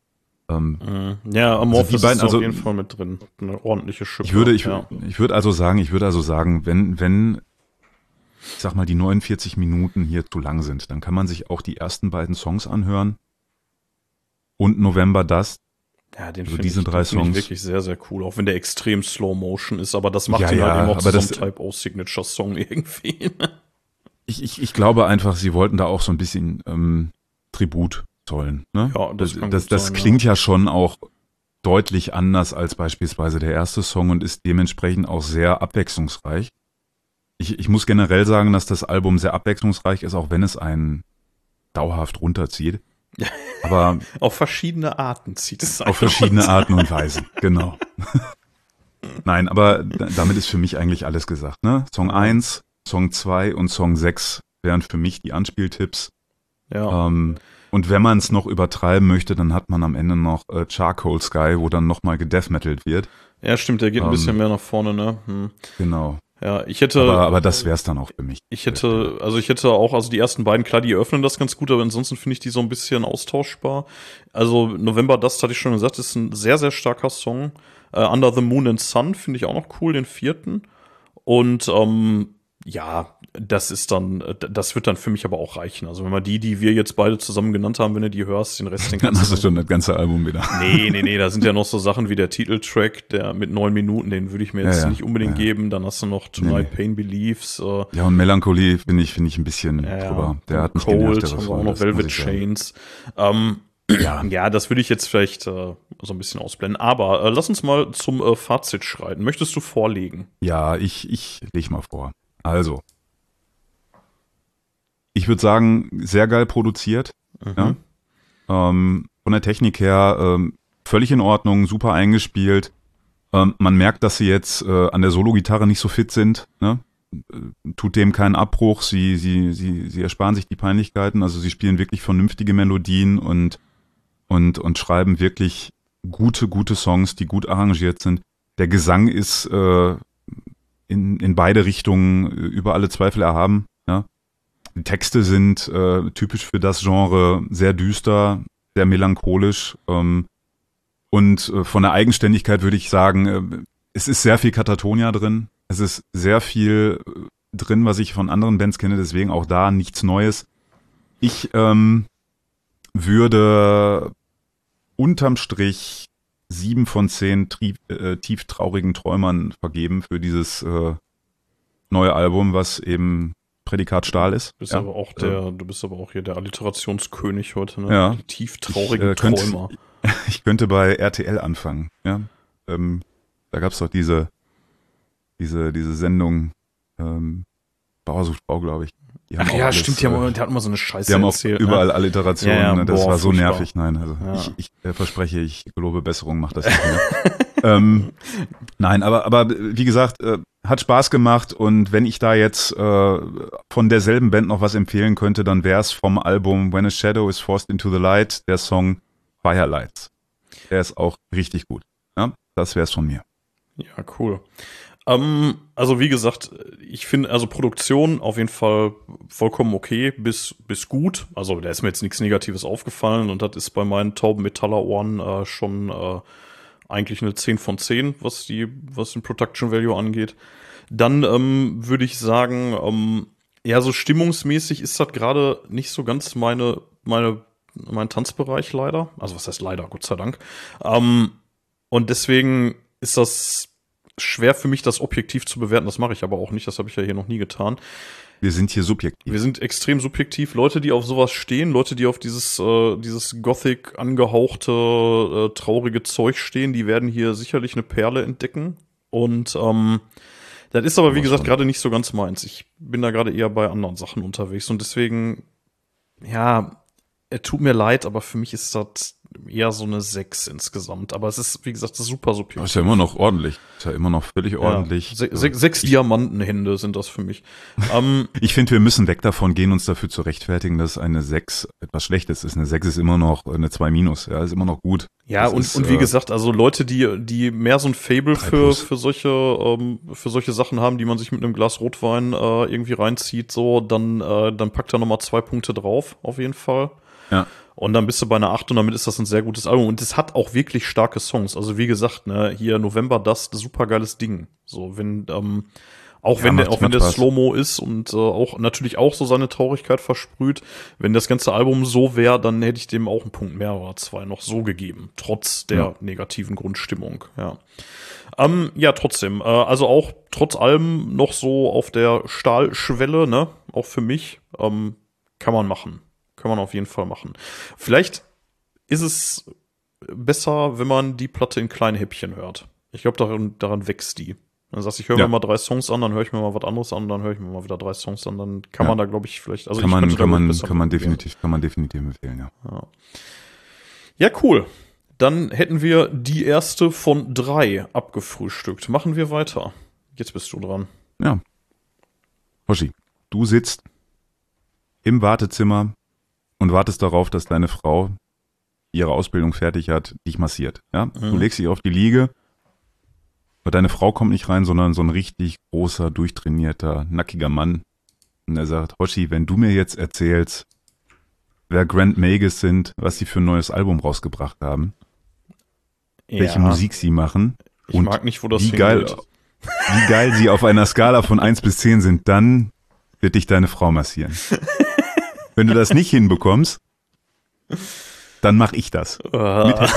Amorphis ist auf jeden Fall mit drin. Eine ordentliche Schippe. Ich würde also sagen, wenn ich sag mal, die 49 Minuten hier zu lang sind, dann kann man sich auch die ersten beiden Songs anhören und November Dust. Ja, den finde ich wirklich sehr, sehr cool, auch wenn der extrem Slow Motion ist, aber das macht ihn halt eben auch zu so einem Type-O-Signature-Song irgendwie. Ich glaube einfach, sie wollten da auch so ein bisschen Tribut zollen. Ne? Ja, das klingt ja schon auch deutlich anders als beispielsweise der erste Song und ist dementsprechend auch sehr abwechslungsreich. Ich muss generell sagen, dass das Album sehr abwechslungsreich ist, auch wenn es einen dauerhaft runterzieht. Aber auf verschiedene Arten zieht es auf verschiedene Arten und Weisen, genau. Nein, aber damit ist für mich eigentlich alles gesagt. Ne? Song 1, Song 2 und Song 6 wären für mich die Anspieltipps. Ja. Und wenn man es noch übertreiben möchte, dann hat man am Ende noch Charcoal Sky, wo dann nochmal gedeathmetalt wird. Ja, stimmt, der geht ein bisschen mehr nach vorne, ne? Genau. Ja, ich hätte. Aber das wär's dann auch für mich. Ich hätte auch, die ersten beiden, klar, die eröffnen das ganz gut, aber ansonsten finde ich die so ein bisschen austauschbar. Also November Dust, hatte ich schon gesagt, ist ein sehr, sehr starker Song. Under the Moon and Sun finde ich auch noch cool, den 4. Und das wird dann für mich aber auch reichen. Also wenn man die wir jetzt beide zusammen genannt haben, wenn du die hörst, den Rest, den kannst du. Dann hast du schon das ganze Album wieder. Nee, da sind ja noch so Sachen wie der Titeltrack, der mit 9 Minuten, den würde ich mir jetzt nicht unbedingt geben. Dann hast du noch Tonight Pain Believes. Ja, und Melancholy finde ich ein bisschen drüber. Der hat mich genervt, haben wir auch noch Velvet Chains. Ja, das würde ich jetzt vielleicht so ein bisschen ausblenden. Aber lass uns mal zum Fazit schreiten. Möchtest du vorlegen? Ja, ich lege mal vor. Also, ich würde sagen, sehr geil produziert. Ja? Von der Technik her völlig in Ordnung, super eingespielt. Man merkt, dass sie jetzt an der Solo-Gitarre nicht so fit sind. Ne? Tut dem keinen Abbruch. Sie ersparen sich die Peinlichkeiten. Also sie spielen wirklich vernünftige Melodien und schreiben wirklich gute Songs, die gut arrangiert sind. Der Gesang ist in beide Richtungen über alle Zweifel erhaben. Ja? Die Texte sind typisch für das Genre sehr düster, sehr melancholisch. Und von der Eigenständigkeit würde ich sagen, es ist sehr viel Katatonia drin. Es ist sehr viel drin, was ich von anderen Bands kenne, deswegen auch da nichts Neues. Ich würde unterm Strich 7 von 10 tief traurigen Träumern vergeben für dieses neue Album, was eben Prädikat Stahl ist. Du bist aber auch hier der Alliterationskönig heute, ne? Ja. Die tief traurigen Träumer. Ich könnte bei RTL anfangen, ja. Da gab's doch diese Sendung Bauer sucht Frau, glaube ich. Ach ja, alles, stimmt, die hatten immer so eine Scheiße die haben erzählt. Auch überall Alliterationen, ja, ne? Das war so furchtbar. nervig. Nein, also ich verspreche, ich gelobe Besserung, mach das nicht mehr. Nein, aber wie gesagt, hat Spaß gemacht und wenn ich da jetzt von derselben Band noch was empfehlen könnte, dann wäre es vom Album When a Shadow is Forced into the Light der Song Firelights. Der ist auch richtig gut. Ja, das wäre es von mir. Ja, cool. Also wie gesagt, ich finde also Produktion auf jeden Fall vollkommen okay bis gut. Also da ist mir jetzt nichts Negatives aufgefallen und das ist bei meinen tauben Metaller-Ohren schon eigentlich eine 10 von 10, was den Production Value angeht. Dann würde ich sagen, ja, so stimmungsmäßig ist das gerade nicht so ganz mein Tanzbereich leider. Also was heißt leider, Gott sei Dank. Und deswegen ist das schwer für mich, das objektiv zu bewerten. Das mache ich aber auch nicht. Das habe ich ja hier noch nie getan. Wir sind hier subjektiv. Wir sind extrem subjektiv. Leute, die auf sowas stehen, Leute, die auf dieses Gothic angehauchte, traurige Zeug stehen, die werden hier sicherlich eine Perle entdecken. Und das ist aber, wie gesagt, gerade nicht so ganz meins. Ich bin da gerade eher bei anderen Sachen unterwegs. Und deswegen, ja, tut mir leid, aber für mich ist das eher so eine 6 insgesamt. Aber es ist, wie gesagt, das ist super subjektiv. Das ist ja immer noch ordentlich. Ist ja immer noch völlig ordentlich. 6 Diamantenhände sind das für mich. Ich finde, wir müssen weg davon gehen, uns dafür zu rechtfertigen, dass eine 6 etwas Schlechtes ist. Eine 6 ist immer noch eine 2-, ja, ist immer noch gut. Ja, und wie gesagt, also Leute, die mehr so ein Fable für solche Sachen haben, die man sich mit einem Glas Rotwein irgendwie reinzieht, so, dann packt er nochmal 2 Punkte drauf, auf jeden Fall. Ja. Und dann bist du bei einer 8 und damit ist das ein sehr gutes Album. Und es hat auch wirklich starke Songs. Also wie gesagt, ne, hier November Dust, super geiles Ding. So, wenn der Slow-Mo ist und auch natürlich auch so seine Traurigkeit versprüht, wenn das ganze Album so wäre, dann hätte ich dem auch einen Punkt mehr oder 2 noch so gegeben, trotz der negativen Grundstimmung. Ja, ja, trotzdem, also auch trotz allem noch so auf der Stahlschwelle, ne, auch für mich, kann man machen. Kann man auf jeden Fall machen. Vielleicht ist es besser, wenn man die Platte in kleinen Häppchen hört. Ich glaube, daran wächst die. Dann sagst du, ich höre mir mal 3 Songs an, dann höre ich mir mal was anderes an, dann höre ich mir mal wieder 3 Songs an, dann kann man da, glaube ich, vielleicht. Also kann man definitiv empfehlen, ja. Ja, cool. Dann hätten wir die erste von 3 abgefrühstückt. Machen wir weiter. Jetzt bist du dran. Ja. Hoshi, du sitzt im Wartezimmer und wartest darauf, dass deine Frau ihre Ausbildung fertig hat, dich massiert. Ja? Du legst sie auf die Liege, aber deine Frau kommt nicht rein, sondern so ein richtig großer, durchtrainierter, nackiger Mann. Und er sagt, Hoshi, wenn du mir jetzt erzählst, wer Grand Magus sind, was sie für ein neues Album rausgebracht haben, welche Musik sie machen ich und mag nicht, wo das wie geil sie auf einer Skala von 1 bis 10 sind, dann wird dich deine Frau massieren. Wenn du das nicht hinbekommst, dann mach ich das. Mit Happy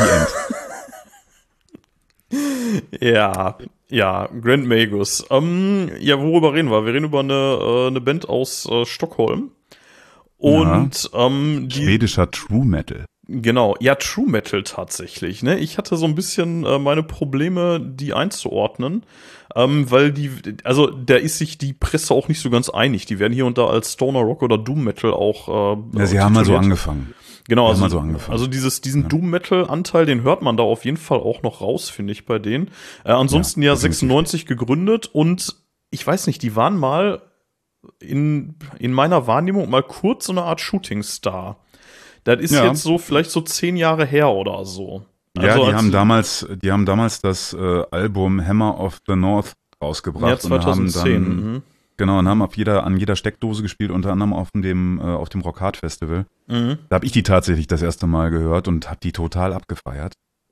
End. Ja, Grand Magus. Ja, worüber reden wir? Wir reden über eine Band aus Stockholm. Und schwedischer True Metal. Genau, ja, True Metal tatsächlich, ne? Ich hatte so ein bisschen meine Probleme, die einzuordnen, weil also da ist sich die Presse auch nicht so ganz einig. Die werden hier und da als Stoner Rock oder Doom Metal auch Ja, sie haben mal so angefangen. Genau, also diesen Doom Metal Anteil, den hört man da auf jeden Fall auch noch raus, finde ich, bei denen. Ansonsten ja 96 gegründet und ich weiß nicht, die waren mal in meiner Wahrnehmung mal kurz so eine Art Shooting Star. Das ist jetzt so vielleicht so 10 Jahre her oder so. Also ja, die haben damals das Album Hammer of the North rausgebracht. Ja, 2010. Und dann, genau, und haben an jeder Steckdose gespielt, unter anderem auf dem Rock Hard Festival. Da habe ich die tatsächlich das erste Mal gehört und habe die total abgefeiert.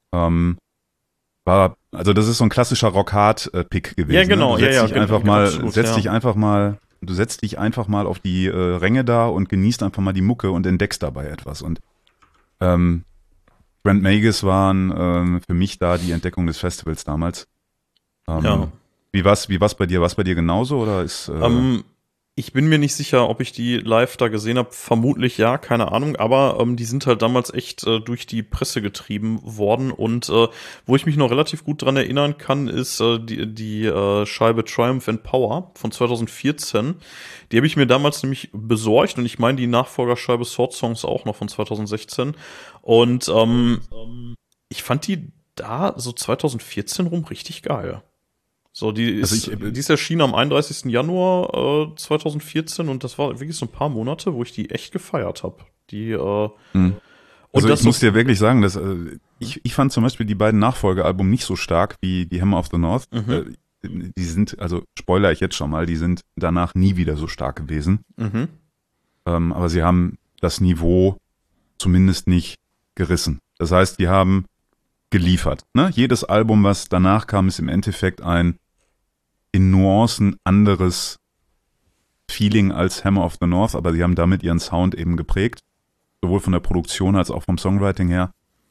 Also das ist so ein klassischer Rock Hard Pick gewesen. Ja, genau. Ne? Du setzt dich einfach mal auf die Ränge da und genießt einfach mal die Mucke und entdeckst dabei etwas. Und Grand Magus waren für mich da die Entdeckung des Festivals damals. Wie war's bei dir? War's bei dir genauso oder ist? Ich bin mir nicht sicher, ob ich die live da gesehen habe. Vermutlich ja, keine Ahnung. Aber die sind halt damals echt durch die Presse getrieben worden. Und wo ich mich noch relativ gut dran erinnern kann, ist die Scheibe Triumph and Power von 2014. Die habe ich mir damals nämlich besorgt. Und ich meine die Nachfolgerscheibe Sword Songs auch noch von 2016. Und ich fand die da so 2014 rum richtig geil. So, die ist erschienen am 31. Januar 2014 und das war wirklich so ein paar Monate, wo ich die echt gefeiert habe. Also ich muss dir wirklich sagen, dass ich fand zum Beispiel die beiden Nachfolgealbum nicht so stark wie die Hammer of the North. Die sind, also spoiler ich jetzt schon mal, die sind danach nie wieder so stark gewesen. Aber sie haben das Niveau zumindest nicht gerissen. Das heißt, die haben geliefert. Ne? Jedes Album, was danach kam, ist im Endeffekt ein in Nuancen anderes Feeling als Hammer of the North, aber sie haben damit ihren Sound eben geprägt, sowohl von der Produktion als auch vom Songwriting her.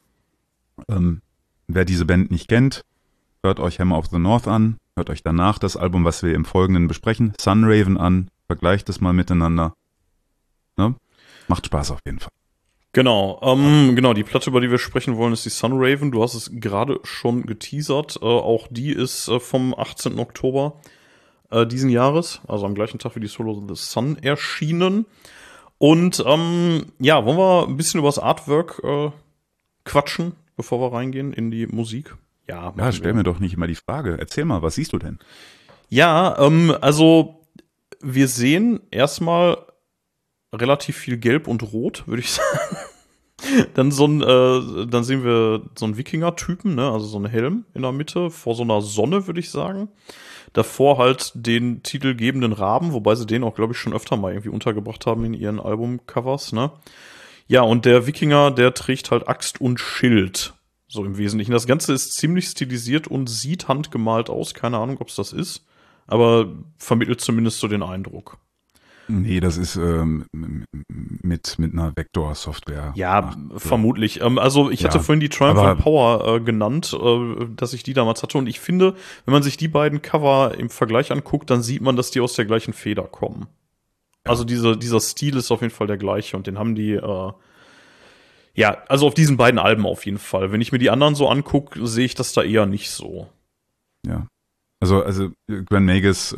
Wer diese Band nicht kennt, hört euch Hammer of the North an, hört euch danach das Album, was wir im Folgenden besprechen, Sunraven an, vergleicht es mal miteinander. Ne? Macht Spaß auf jeden Fall. Genau, die Platte, über die wir sprechen wollen, ist die Sunraven. Du hast es gerade schon geteasert. Auch die ist vom 18. Oktober diesen Jahres, also am gleichen Tag wie die Solo of the Sun erschienen. Und wollen wir ein bisschen über das Artwork quatschen, bevor wir reingehen in die Musik? Ja, stell mir doch nicht immer die Frage. Erzähl mal, was siehst du denn? Ja, also wir sehen erstmal relativ viel Gelb und Rot, würde ich sagen. Dann sehen wir so einen Wikinger-Typen, ne? Also so einen Helm in der Mitte, vor so einer Sonne, würde ich sagen. Davor halt den titelgebenden Raben, wobei sie den auch, glaube ich, schon öfter mal irgendwie untergebracht haben in ihren Albumcovers, ne? Ja, und der Wikinger, der trägt halt Axt und Schild, so im Wesentlichen. Das Ganze ist ziemlich stilisiert und sieht handgemalt aus. Keine Ahnung, ob es das ist, aber vermittelt zumindest so den Eindruck. Nee, das ist mit einer Vektor-Software. Ja, vermutlich. Also ich hatte vorhin die Triumph and Power genannt, dass ich die damals hatte. Und ich finde, wenn man sich die beiden Cover im Vergleich anguckt, dann sieht man, dass die aus der gleichen Feder kommen. Ja. Also dieser Stil ist auf jeden Fall der gleiche. Und den haben die, also auf diesen beiden Alben auf jeden Fall. Wenn ich mir die anderen so angucke, sehe ich das da eher nicht so. Ja. Also Grand Magus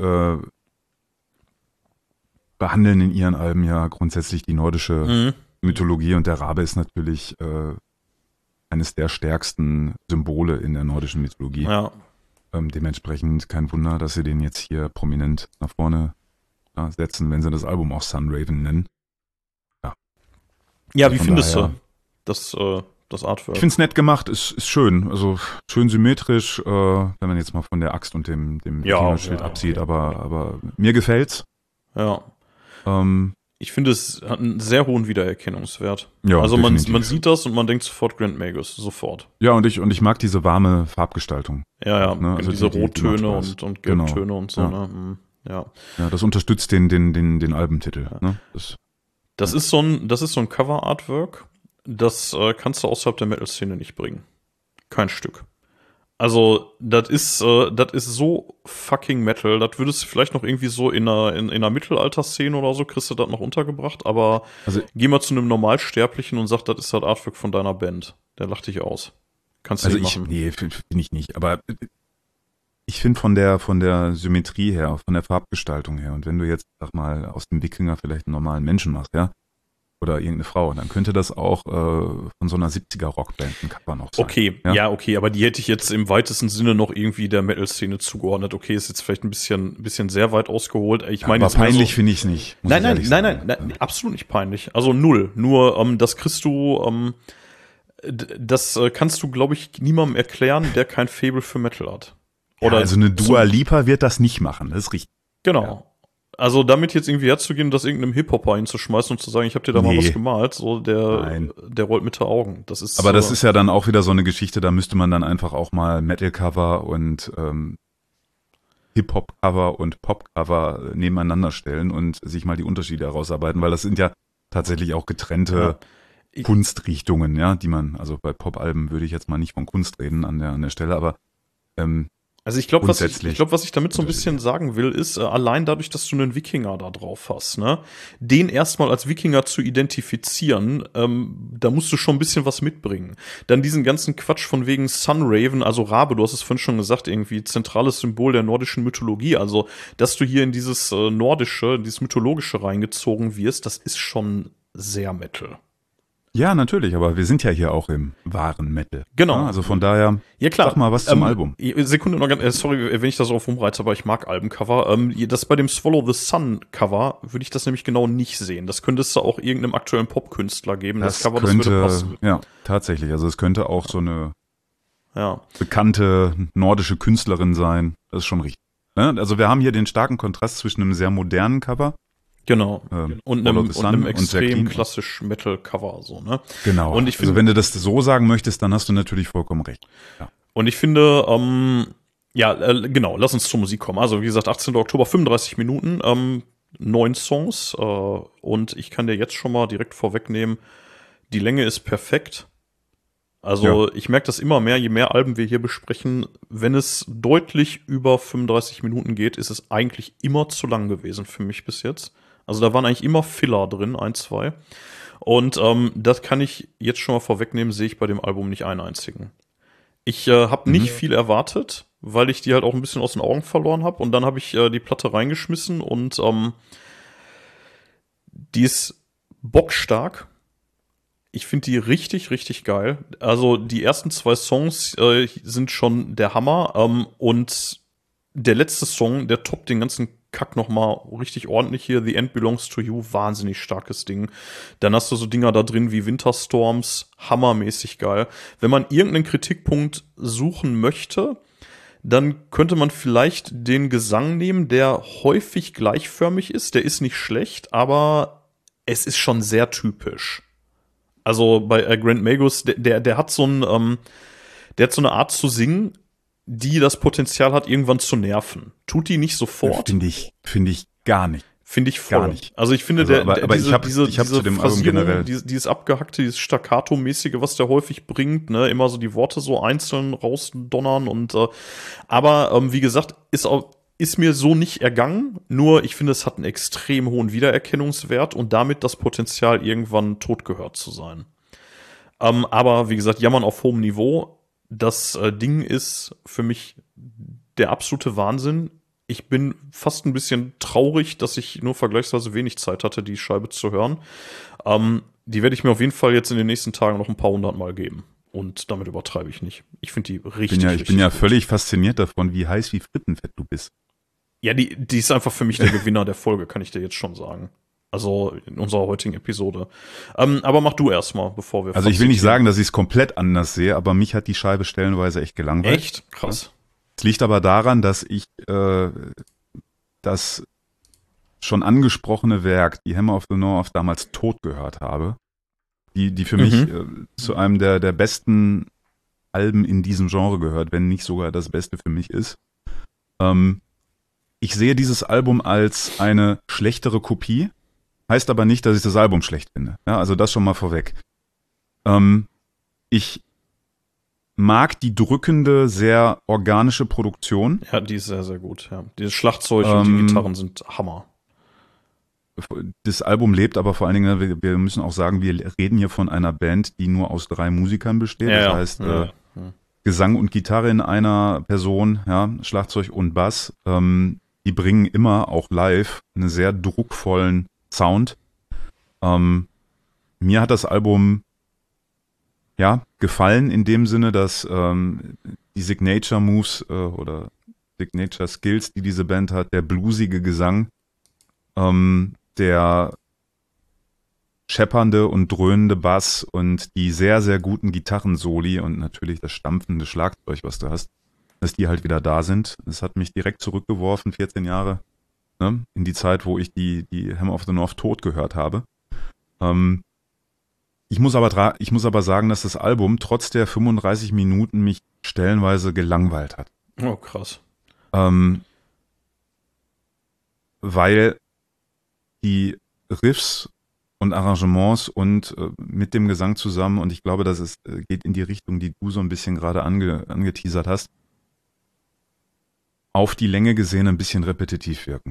behandeln in ihren Alben ja grundsätzlich die nordische Mythologie und der Rabe ist natürlich eines der stärksten Symbole in der nordischen Mythologie. Ja. Dementsprechend kein Wunder, dass sie den jetzt hier prominent nach vorne setzen, wenn sie das Album auch Sunraven nennen. Ja, wie findest du das Artwork? Ich finde es nett gemacht, ist schön, also schön symmetrisch, wenn man jetzt mal von der Axt und dem Wikingerschild absieht, aber mir gefällt's. Ja. Ich finde, es hat einen sehr hohen Wiedererkennungswert. Ja, also man sieht das und man denkt sofort Grand Magus, sofort. Ja, und ich mag diese warme Farbgestaltung. Ja, ne? Also diese Rottöne und Gelbtöne und so. Ja. Ne? Ja, das unterstützt den Albentitel. Ja. Ne? Das ist so ein Cover-Artwork, das kannst du außerhalb der Metal-Szene nicht bringen. Kein Stück. Also, das ist so fucking Metal. Das würdest du vielleicht noch irgendwie so in einer Mittelalterszene oder so, kriegst du das noch untergebracht, aber Also, geh mal zu einem Normalsterblichen und sag, das ist das Artwork von deiner Band. Der lacht dich aus. Kannst du also nicht machen. nee, finde ich nicht. Aber ich finde von der Symmetrie her, von der Farbgestaltung her, und wenn du jetzt, sag mal, aus dem Wikinger vielleicht einen normalen Menschen machst, ja, oder irgendeine Frau, dann könnte das auch von so einer 70er-Rockband ein Cover noch sein. Okay, ja, okay, aber die hätte ich jetzt im weitesten Sinne noch irgendwie der Metal-Szene zugeordnet. Okay, ist jetzt vielleicht ein bisschen sehr weit ausgeholt. Ich meine, aber jetzt peinlich so, finde ich es nicht. Nein, absolut nicht peinlich. Also null. Nur, das kriegst du, das kannst du, glaube ich, niemandem erklären, der kein Faible für Metal hat. Oder ja, also eine Dua Lipa wird das nicht machen, das ist richtig. Genau. Ja. Also damit jetzt irgendwie herzugehen und das irgendeinem Hip-Hopper hinzuschmeißen und zu sagen, ich habe dir da mal was gemalt, so der rollt mit den Augen. Das ist. Aber das ist ja dann auch wieder so eine Geschichte, da müsste man dann einfach auch mal Metal-Cover und Hip-Hop-Cover und Pop-Cover nebeneinander stellen und sich mal die Unterschiede herausarbeiten, weil das sind ja tatsächlich auch getrennte Kunstrichtungen, ja, die man, also bei Pop-Alben würde ich jetzt mal nicht von Kunst reden an der Stelle, aber also ich glaube, was ich damit so ein bisschen sagen will, ist, allein dadurch, dass du einen Wikinger da drauf hast, ne, den erstmal als Wikinger zu identifizieren, da musst du schon ein bisschen was mitbringen. Dann diesen ganzen Quatsch von wegen Sunraven, also Rabe, du hast es vorhin schon gesagt, irgendwie zentrales Symbol der nordischen Mythologie, also dass du hier in dieses dieses Mythologische reingezogen wirst, das ist schon sehr Metal. ja, natürlich, aber wir sind ja hier auch im wahren Metal. Genau. Ja, also von daher, ja, klar. Sag mal was zum Album. Sekunde noch ganz, sorry, wenn ich das auf rumreize, aber ich mag Albencover. Das bei dem Swallow the Sun Cover würde ich das nämlich genau nicht sehen. Das könntest du auch irgendeinem aktuellen Popkünstler geben. Das Cover, könnte, das würde passen. Ja, tatsächlich. Also es könnte auch so eine ja. bekannte nordische Künstlerin sein. Das ist schon richtig. Also wir haben hier den starken Kontrast zwischen einem sehr modernen Cover. Genau. Und einem extrem und klassisch Metal-Cover, so, ne? Genau. Und ich finde, also wenn du das so sagen möchtest, dann hast du natürlich vollkommen recht. Ja. Und ich finde, genau, lass uns zur Musik kommen. Also wie gesagt, 18. Oktober, 35 Minuten, 9 Songs. Und ich kann dir jetzt schon mal direkt vorwegnehmen, die Länge ist perfekt. Also ich merke das immer mehr, je mehr Alben wir hier besprechen, wenn es deutlich über 35 Minuten geht, ist es eigentlich immer zu lang gewesen für mich bis jetzt. Also da waren eigentlich immer Filler drin, 1, 2. Und das kann ich jetzt schon mal vorwegnehmen, sehe ich bei dem Album nicht einen einzigen. Ich habe nicht viel erwartet, weil ich die halt auch ein bisschen aus den Augen verloren habe. Und dann habe ich die Platte reingeschmissen und die ist bockstark. Ich finde die richtig, richtig geil. Also die ersten 2 Songs sind schon der Hammer. Und der letzte Song, der toppt den ganzen Kack noch mal richtig ordentlich hier. The End Belongs to You, wahnsinnig starkes Ding. Dann hast du so Dinger da drin wie Winterstorms, hammermäßig geil. Wenn man irgendeinen Kritikpunkt suchen möchte, dann könnte man vielleicht den Gesang nehmen, der häufig gleichförmig ist. Der ist nicht schlecht, aber es ist schon sehr typisch. Also bei Grant Magus, der hat so eine Art zu singen, die das Potenzial hat, irgendwann zu nerven. Tut die nicht sofort? Finde ich gar nicht. Finde ich voll. Gar nicht. Also ich finde, ich habe zu dem Album generell dieses abgehackte, dieses Staccato-mäßige, was der häufig bringt, ne, immer so die Worte so einzeln rausdonnern und aber wie gesagt, ist mir so nicht ergangen, nur ich finde, es hat einen extrem hohen Wiedererkennungswert und damit das Potenzial, irgendwann tot gehört zu sein. Aber wie gesagt, jammern auf hohem Niveau. Das Ding ist für mich der absolute Wahnsinn. Ich bin fast ein bisschen traurig, dass ich nur vergleichsweise wenig Zeit hatte, die Scheibe zu hören. Die werde ich mir auf jeden Fall jetzt in den nächsten Tagen noch ein paar 100 Mal geben. Und damit übertreibe ich nicht. Ich finde die richtig, ich bin ja völlig fasziniert davon, wie heiß wie Frittenfett du bist. Ja, die ist einfach für mich der Gewinner der Folge, kann ich dir jetzt schon sagen. Also in unserer heutigen Episode. Aber mach du erstmal, bevor wir. Also ich will nicht sagen, dass ich es komplett anders sehe, aber mich hat die Scheibe stellenweise echt gelangweilt. Echt? Krass. Es liegt aber daran, dass ich das schon angesprochene Werk, die Hammer of the North, damals tot gehört habe. Die für mich zu einem der besten Alben in diesem Genre gehört, wenn nicht sogar das Beste für mich ist. Ich sehe dieses Album als eine schlechtere Kopie. Heißt aber nicht, dass ich das Album schlecht finde. Ja, also das schon mal vorweg. Ich mag die drückende, sehr organische Produktion. Ja, die ist sehr, sehr gut. Ja. Dieses Schlagzeug und die Gitarren sind Hammer. Das Album lebt aber vor allen Dingen, wir müssen auch sagen, wir reden hier von einer Band, die nur aus 3 Musikern besteht. Ja, das heißt, Gesang und Gitarre in einer Person, ja, Schlagzeug und Bass. Die bringen immer auch live einen sehr druckvollen Sound. Mir hat das Album gefallen in dem Sinne, dass die Signature Moves oder Signature Skills, die diese Band hat, der bluesige Gesang, der scheppernde und dröhnende Bass und die sehr, sehr guten Gitarrensoli und natürlich das stampfende Schlagzeug, was du hast, dass die halt wieder da sind. Das hat mich direkt zurückgeworfen, 14 Jahre, ne, in die Zeit, wo ich die Hammer of the North tot gehört habe. Ich muss aber sagen, dass das Album trotz der 35 Minuten mich stellenweise gelangweilt hat. Oh, krass. Weil die Riffs und Arrangements und mit dem Gesang zusammen, und ich glaube, dass es geht in die Richtung, die du so ein bisschen gerade angeteasert hast, auf die Länge gesehen ein bisschen repetitiv wirken.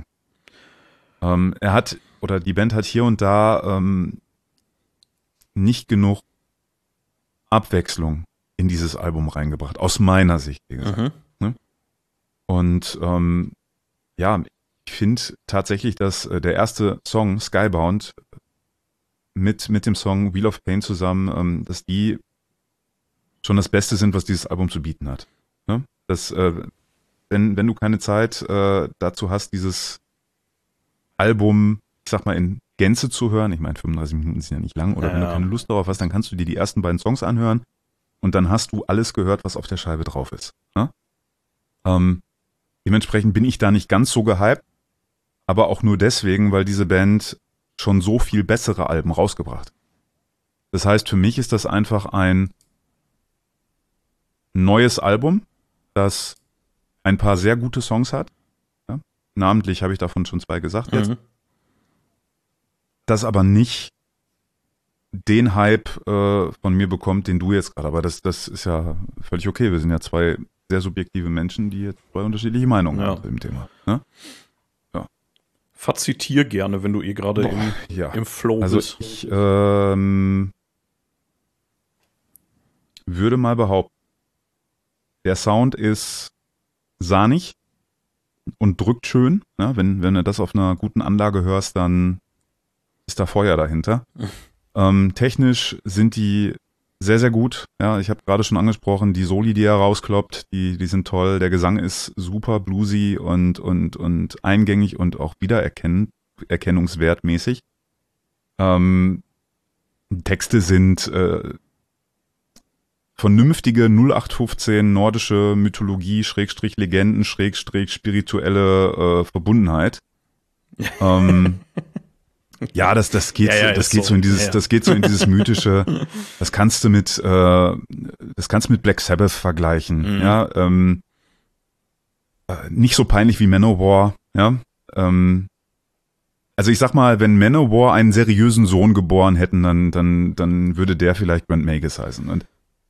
Die Band hat hier und da nicht genug Abwechslung in dieses Album reingebracht, aus meiner Sicht, wie gesagt. Ne? Und ich finde tatsächlich, dass der erste Song, Skybound, mit dem Song Wheel of Pain zusammen, dass die schon das Beste sind, was dieses Album zu bieten hat. Ne? Wenn du keine Zeit dazu hast, dieses Album, ich sag mal, in Gänze zu hören, ich meine 35 Minuten sind ja nicht lang, oder wenn du keine Lust darauf hast, dann kannst du dir die ersten beiden Songs anhören und dann hast du alles gehört, was auf der Scheibe drauf ist. Ne? Dementsprechend bin ich da nicht ganz so gehypt, aber auch nur deswegen, weil diese Band schon so viel bessere Alben rausgebracht. Das heißt, für mich ist das einfach ein neues Album, das ein paar sehr gute Songs hat. Ja? Namentlich habe ich davon schon 2 gesagt jetzt. Das aber nicht den Hype von mir bekommt, den du jetzt gerade. Aber das ist ja völlig okay. Wir sind ja 2 sehr subjektive Menschen, die jetzt 2 unterschiedliche Meinungen haben zu dem Thema. Ne? Ja. Fazitier gerne, wenn du gerade im Flow bist. Also ich würde mal behaupten, der Sound ist sahnig und drückt schön. Ne? Wenn du das auf einer guten Anlage hörst, dann ist da Feuer dahinter. Technisch sind die sehr, sehr gut. Ja, ich habe gerade schon angesprochen, die Soli, die er rauskloppt, die sind toll. Der Gesang ist super bluesy und eingängig und auch wiedererkennungswertmäßig. Texte sind vernünftige 0815 nordische Mythologie, Legenden, spirituelle Verbundenheit. Ja, das geht so in dieses mythische. Das kannst du mit Black Sabbath vergleichen. Ja, nicht so peinlich wie Manowar. Ja, also ich sag mal, wenn Manowar einen seriösen Sohn geboren hätten, dann würde der vielleicht Brent Magus heißen. Und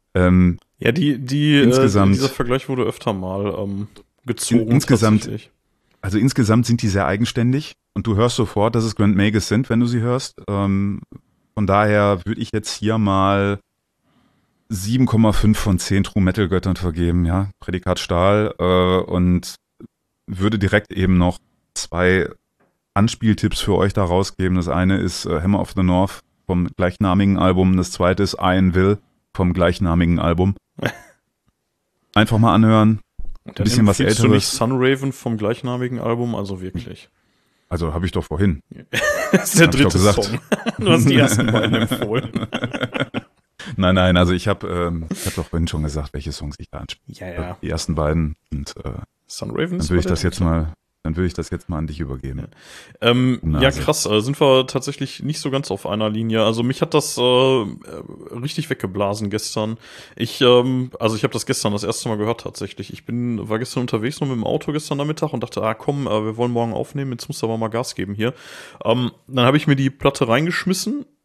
dieser Vergleich wurde öfter mal gezogen. Insgesamt sind die sehr eigenständig und du hörst sofort, dass es Grant Magus sind, wenn du sie hörst. Von daher würde ich jetzt hier mal 7,5 von 10 True Metal Göttern vergeben, ja, Prädikat Stahl, und würde direkt eben noch 2 Anspieltipps für euch da rausgeben. Das eine ist Hammer of the North vom gleichnamigen Album, das zweite ist Iron Will vom gleichnamigen Album. Einfach mal anhören. Ein bisschen was Älteres. Du nicht Sunraven vom gleichnamigen Album? Also wirklich. Also habe ich doch vorhin. Das ist der dritte Song. Du hast die ersten beiden empfohlen. Nein, also ich habe doch vorhin schon gesagt, welche Songs ich da anspiele. Ja. Die ersten beiden. Und Sunraven dann würde ich das jetzt mal an dich übergeben. Ja, krass. Sind wir tatsächlich nicht so ganz auf einer Linie. Also mich hat das richtig weggeblasen gestern. Ich habe das gestern das erste Mal gehört tatsächlich. Ich war gestern unterwegs noch mit dem Auto gestern Nachmittag und dachte, komm, wir wollen morgen aufnehmen, jetzt musst du aber mal Gas geben hier. Dann habe ich mir die Platte reingeschmissen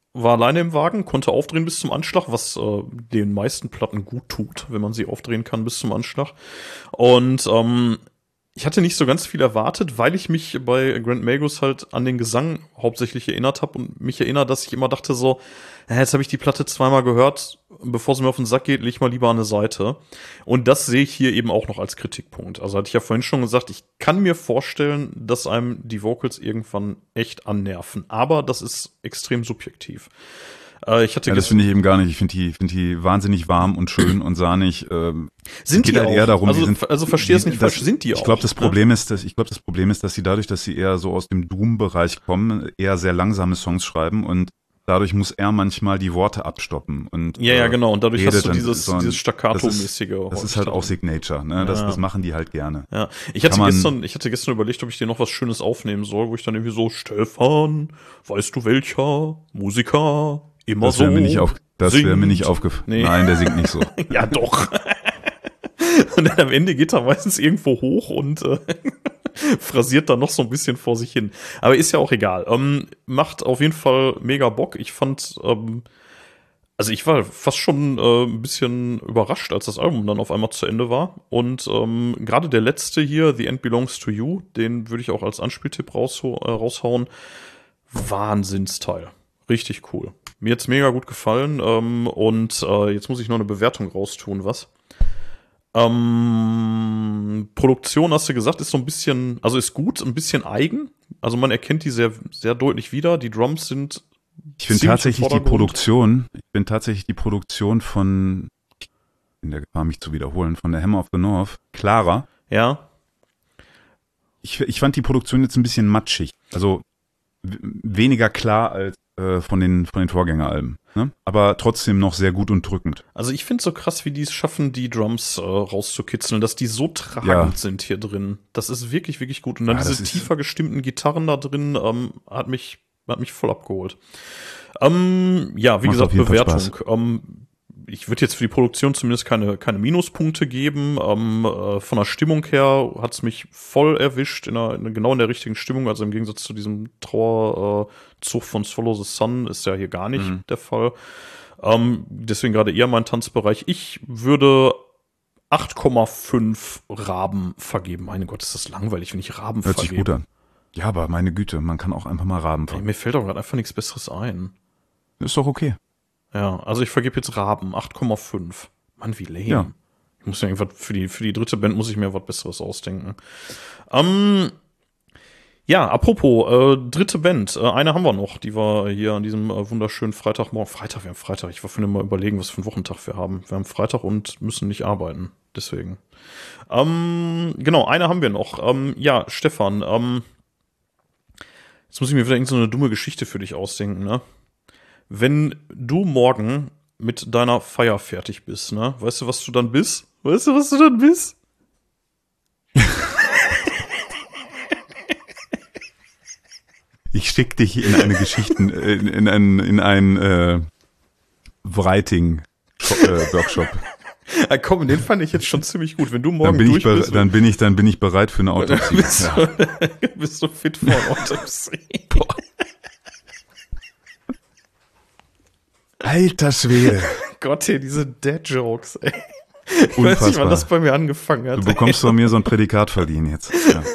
war alleine im Wagen, konnte aufdrehen bis zum Anschlag, was den meisten Platten gut tut, wenn man sie aufdrehen kann bis zum Anschlag. Und ich hatte nicht so ganz viel erwartet, weil ich mich bei Grand Magus halt an den Gesang hauptsächlich erinnert habe und mich erinnert, dass ich immer dachte so, jetzt habe ich die Platte zweimal gehört, bevor sie mir auf den Sack geht, leg ich mal lieber an eine Seite. Und das sehe ich hier eben auch noch als Kritikpunkt. Also hatte ich ja vorhin schon gesagt, ich kann mir vorstellen, dass einem die Vocals irgendwann echt annerven. Aber das ist extrem subjektiv. Das finde ich eben gar nicht. Ich finde die wahnsinnig warm und schön und sahnig. Sind die halt auch? Eher darum, also verstehe es nicht falsch, sind die auch? Ich glaube, das Problem ist, dass sie dadurch, dass sie eher so aus dem Doom-Bereich kommen, eher sehr langsame Songs schreiben und dadurch muss er manchmal die Worte abstoppen. Und, ja, genau. Und dadurch hast du dieses Staccato-mäßige. Das ist halt auch Signature. Ne? Das machen die halt gerne. Ja. Ich hatte gestern überlegt, ob ich dir noch was Schönes aufnehmen soll, wo ich dann irgendwie so, Stefan, weißt du welcher Musiker immer das wär so Das wäre mir nicht aufgefallen. Nee. Nein, der singt nicht so. Ja, doch. Und dann am Ende geht er meistens irgendwo hoch und phrasiert dann noch so ein bisschen vor sich hin. Aber ist ja auch egal. Macht auf jeden Fall mega Bock. Ich fand, also ich war fast schon ein bisschen überrascht, als das Album dann auf einmal zu Ende war. Und gerade der letzte hier, The End Belongs to You, den würde ich auch als Anspieltipp raushauen. Wahnsinnsteil. Richtig cool. Mir hat's mega gut gefallen. Und jetzt muss ich noch eine Bewertung raustun, was? Produktion, hast du gesagt, ist so ein bisschen, also ist gut, ein bisschen eigen. Also man erkennt die sehr, sehr deutlich wieder. Die Drums sind. Ich bin tatsächlich die Produktion von, in der Gefahr mich zu wiederholen, von der Hammer of the North, klarer. Ja. Ich fand die Produktion jetzt ein bisschen matschig. Also weniger klar als von den Vorgängeralben. Ne? Aber trotzdem noch sehr gut und drückend. Also ich finde so krass, wie die es schaffen, die Drums rauszukitzeln, dass die so tragend sind hier drin. Das ist wirklich, wirklich gut. Und dann diese tiefer gestimmten Gitarren da drin hat mich voll abgeholt. Wie gesagt, Bewertung. Ich würde jetzt für die Produktion zumindest keine Minuspunkte geben. Von der Stimmung her hat's mich voll erwischt, genau in der richtigen Stimmung. Also im Gegensatz zu diesem Trauerzug von Follow the Sun ist ja hier gar nicht der Fall. Deswegen gerade eher mein Tanzbereich. Ich würde 8,5 Raben vergeben. Mein Gott, ist das langweilig, wenn ich Raben vergebe. Hört sich gut an. Ja, aber meine Güte, man kann auch einfach mal Raben vergeben. Mir fällt auch gerade einfach nichts Besseres ein. Ist doch okay. Ja, also ich vergebe jetzt Raben, 8,5. Mann, wie lame. Ja. Ich muss ja irgendwas, für die dritte Band muss ich mir was Besseres ausdenken. Apropos, dritte Band. Eine haben wir noch, die war hier an diesem wunderschönen Freitagmorgen. Wir haben Freitag. Ich war vorhin mal überlegen, was für einen Wochentag wir haben. Wir haben Freitag und müssen nicht arbeiten. Deswegen. Genau, eine haben wir noch. Stefan, jetzt muss ich mir wieder irgendeine dumme Geschichte für dich ausdenken, ne? Wenn du morgen mit deiner Feier fertig bist, ne? Weißt du, was du dann bist? Ich schick dich in eine Geschichten, in ein Writing-Workshop. Ja, komm, den fand ich jetzt schon ziemlich gut. Wenn du morgen bist, dann bin ich bereit für eine Autopsie. Bist du fit für eine Autopsie? Alter Schwede. Gott, hier diese Dad-Jokes, ey. Ich weiß nicht, wann das bei mir angefangen hat. Du bekommst von mir so ein Prädikat verliehen jetzt.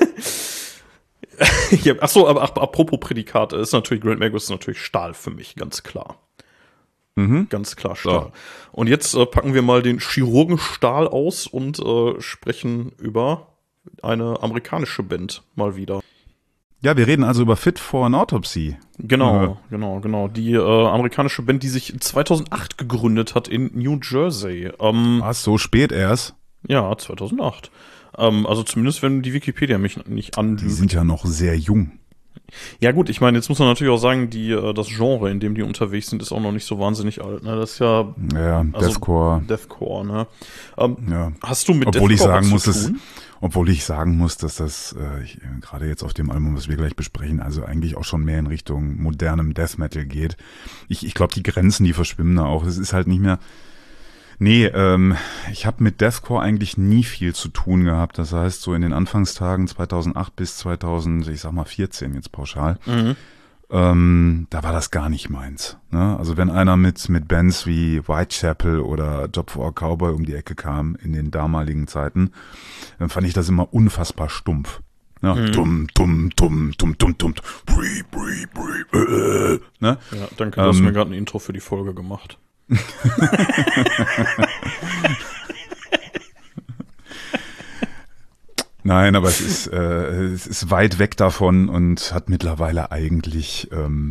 Ja. Aber apropos Prädikat, ist natürlich, Grand Magus ist natürlich Stahl für mich, ganz klar. Ganz klar Stahl. Ja. Und jetzt packen wir mal den Chirurgenstahl aus und sprechen über eine amerikanische Band mal wieder. Ja, wir reden also über Fit for an Autopsy. Genau. Die amerikanische Band, die sich 2008 gegründet hat in New Jersey. Was, so spät erst? Ja, 2008. Also zumindest, wenn die Wikipedia mich nicht anlügt. Die sind ja noch sehr jung. Ja gut, ich meine, jetzt muss man natürlich auch sagen, das Genre, in dem die unterwegs sind, ist auch noch nicht so wahnsinnig alt. Ne? Das ist ja Deathcore. Deathcore, ne? Ja. Hast du mit Deathcore Obwohl ich sagen muss, dass das gerade jetzt auf dem Album, was wir gleich besprechen, also eigentlich auch schon mehr in Richtung modernem Death Metal geht. Ich glaube, die Grenzen, die verschwimmen da auch. Es ist halt nicht mehr. Nee, ich habe mit Deathcore eigentlich nie viel zu tun gehabt. Das heißt, so in den Anfangstagen 2008 bis 2014 jetzt pauschal, da war das gar nicht meins. Ne? Also wenn einer mit Bands wie Whitechapel oder Job for a Cowboy um die Ecke kam in den damaligen Zeiten, dann fand ich das immer unfassbar stumpf. Ja, dumm, brie, brie, brie, ne? Ja, danke, du hast mir gerade ein Intro für die Folge gemacht. Nein, aber es ist weit weg davon und hat mittlerweile eigentlich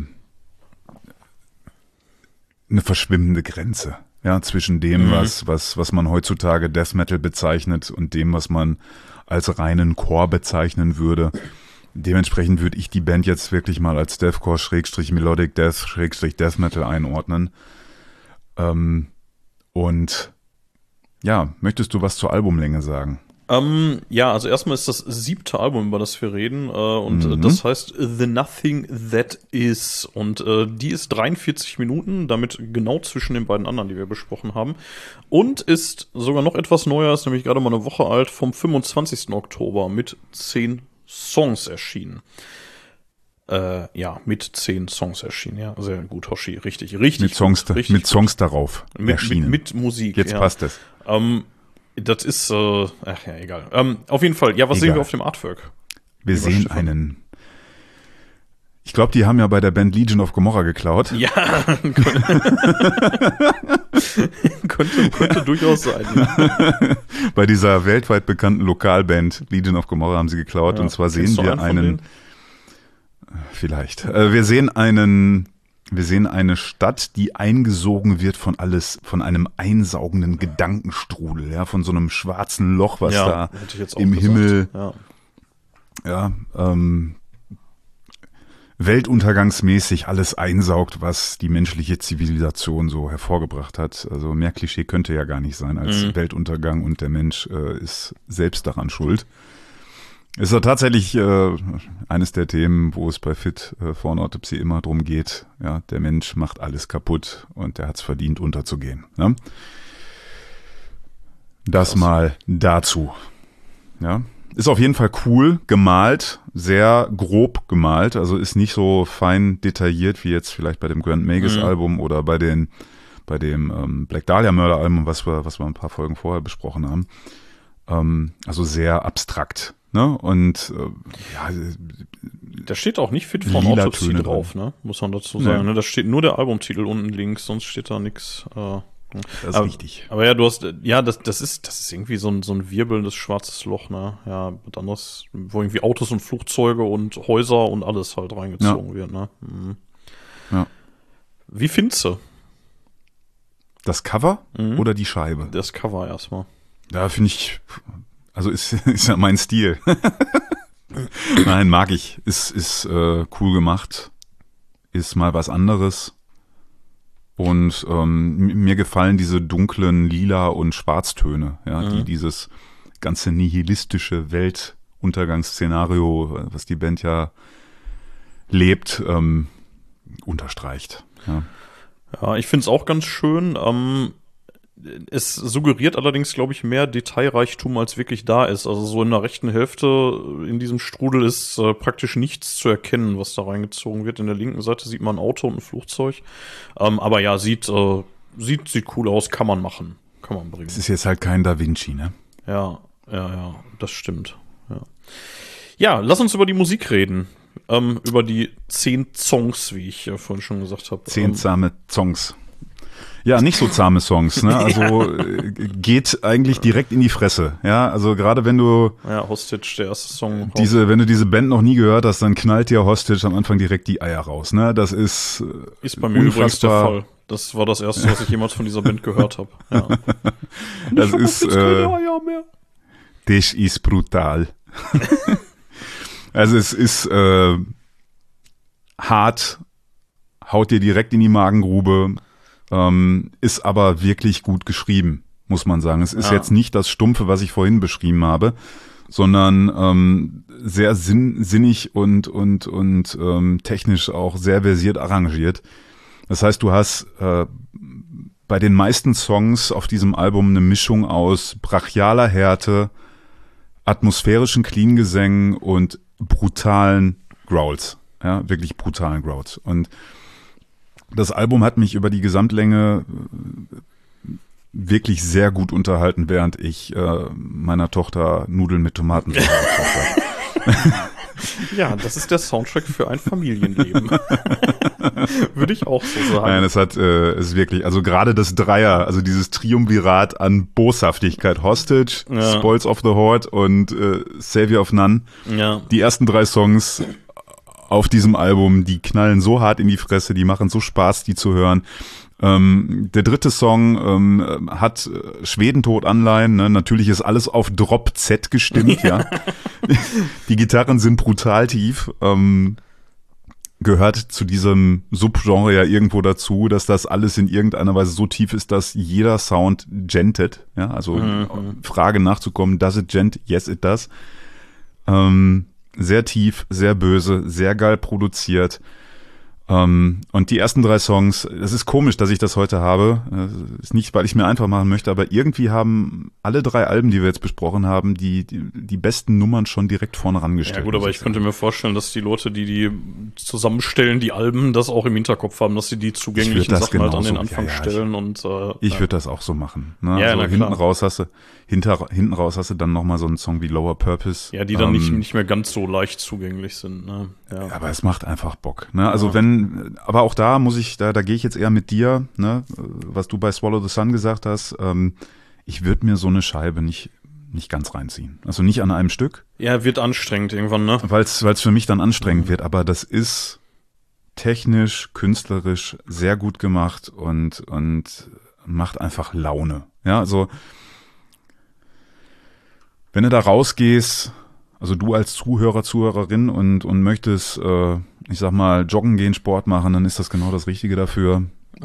eine verschwimmende Grenze, ja, zwischen dem, was man heutzutage Death Metal bezeichnet und dem, was man als reinen Core bezeichnen würde. Dementsprechend würde ich die Band jetzt wirklich mal als Deathcore /Melodic Death /Death Metal einordnen. Und ja, möchtest du was zur Albumlänge sagen? Ja, also erstmal ist das 7. Album, über das wir reden, und das heißt The Nothing That Is, und die ist 43 Minuten, damit genau zwischen den beiden anderen, die wir besprochen haben, und ist sogar noch etwas neuer, ist nämlich gerade mal eine Woche alt, vom 25. Oktober mit 10 Songs erschienen. Ja, mit 10 Songs erschienen, ja, sehr gut, Hoshi, richtig. Mit Songs darauf erschienen. Mit Musik, jetzt ja. Passt es. Das ist, ach ja, egal. Auf jeden Fall, ja, was sehen wir auf dem Artwork? Wir sehen einen, ich glaube, die haben ja bei der Band Legion of Gomorrah geklaut. Ja, könnte durchaus sein. Ja. Bei dieser weltweit bekannten Lokalband Legion of Gomorrah haben sie geklaut, und zwar sehen wir einen, vielleicht, wir sehen eine Stadt, die eingesogen wird von einem einsaugenden Gedankenstrudel, ja, von so einem schwarzen Loch, was da im Himmel, weltuntergangsmäßig alles einsaugt, was die menschliche Zivilisation so hervorgebracht hat. Also mehr Klischee könnte ja gar nicht sein als Weltuntergang, und der Mensch ist selbst daran schuld. Ist ja tatsächlich eines der Themen, wo es bei Fit for Autopsy immer drum geht. Ja, der Mensch macht alles kaputt und der hat es verdient, unterzugehen. Ne? Das mal dazu. Ja, ist auf jeden Fall cool gemalt, sehr grob gemalt. Also ist nicht so fein detailliert wie jetzt vielleicht bei dem Grand Magus Album oder bei dem Black Dahlia Murder Album, was wir ein paar Folgen vorher besprochen haben. Also sehr abstrakt. Ne? Und ja, da steht auch nicht Fit for Autopsy drauf, ne? Muss man dazu sagen. Ja. Ne? Da steht nur der Albumtitel unten links, sonst steht da nichts. Das ist richtig. Aber ja, das ist irgendwie so ein wirbelndes schwarzes Loch, ne? Ja, mit anderes, wo irgendwie Autos und Flugzeuge und Häuser und alles halt reingezogen wird, ne? Mhm. Ja. Wie findest du? Das Cover oder die Scheibe? Das Cover erstmal. Ja, finde ich. Also ist ja mein Stil. Nein, mag ich. Ist cool gemacht. Ist mal was anderes. Und mir gefallen diese dunklen Lila- und Schwarztöne, ja, die dieses ganze nihilistische Weltuntergangsszenario, was die Band ja lebt, unterstreicht. Ja, ich finde es auch ganz schön. Es suggeriert allerdings, glaube ich, mehr Detailreichtum, als wirklich da ist. Also so in der rechten Hälfte in diesem Strudel ist praktisch nichts zu erkennen, was da reingezogen wird. In der linken Seite sieht man ein Auto und ein Flugzeug. Aber ja, sieht cool aus, kann man machen. Kann man bringen. Es ist jetzt halt kein Da Vinci, ne? Ja, das stimmt. Ja, lass uns über die Musik reden. Über die 10 Songs, wie ich vorhin schon gesagt habe. 10 zahme Songs. Ja, nicht so zahme Songs, ne? Also geht eigentlich direkt in die Fresse. Ja, also gerade wenn du Hostage, der erste Song. Wenn du diese Band noch nie gehört hast, dann knallt dir Hostage am Anfang direkt die Eier raus, ne? Das ist bei mir übrigens der Fall. Das war das erste, was ich jemals von dieser Band gehört habe. Ja. Das ist das ist brutal. Also es ist hart, haut dir direkt in die Magengrube. Ist aber wirklich gut geschrieben, muss man sagen. Es ist jetzt nicht das Stumpfe, was ich vorhin beschrieben habe, sondern sehr sinnig und technisch auch sehr versiert arrangiert. Das heißt, du hast bei den meisten Songs auf diesem Album eine Mischung aus brachialer Härte, atmosphärischen Clean-Gesängen und brutalen Growls. ja, wirklich brutalen Growls. Und das Album hat mich über die Gesamtlänge wirklich sehr gut unterhalten, während ich meiner Tochter Nudeln mit Tomaten gekauft habe. Ja, das ist der Soundtrack für ein Familienleben. Würde ich auch so sagen. Nein, es ist wirklich, also gerade das Dreier, also dieses Triumvirat an Boshaftigkeit, Hostage, Spoils of the Horde und Savior of None. Ja. Die ersten 3 Songs auf diesem Album, die knallen so hart in die Fresse, die machen so Spaß, die zu hören. Der dritte Song hat Schwedentod-Anleihen, ne? Natürlich ist alles auf Drop Z gestimmt, ja. Die Gitarren sind brutal tief. Gehört zu diesem Subgenre ja irgendwo dazu, dass das alles in irgendeiner Weise so tief ist, dass jeder Sound gentet. Ja, also Frage nachzukommen, does it gent? Yes, it does. Sehr tief, sehr böse, sehr geil produziert. Und die ersten 3 Songs, das ist komisch, dass ich das heute habe. Ist nicht, weil ich mir einfach machen möchte, aber irgendwie haben alle 3 Alben, die wir jetzt besprochen haben, die besten Nummern schon direkt vorne rangestellt. Ja gut, aber ich könnte mir vorstellen, dass die Leute, die zusammenstellen, die Alben, das auch im Hinterkopf haben, dass sie die zugänglichen Sachen halt an den Anfang stellen. Ich würde das auch so machen. Ne? Ja, also hinten raus hast du dann nochmal so einen Song wie Lower Purpose. Ja, die dann nicht mehr ganz so leicht zugänglich sind. Ne? Ja. Aber es macht einfach Bock. Ne? Also aber auch da da gehe ich jetzt eher mit dir, ne? Was du bei Swallow the Sun gesagt hast. Ich würde mir so eine Scheibe nicht ganz reinziehen. Also nicht an einem Stück. Ja, wird anstrengend irgendwann, ne? Weil es für mich dann anstrengend wird. Aber das ist technisch, künstlerisch sehr gut gemacht und macht einfach Laune. Ja, also wenn du da rausgehst, also du als Zuhörer, Zuhörerin und möchtest, ich sag mal, joggen gehen, Sport machen, dann ist das genau das Richtige dafür.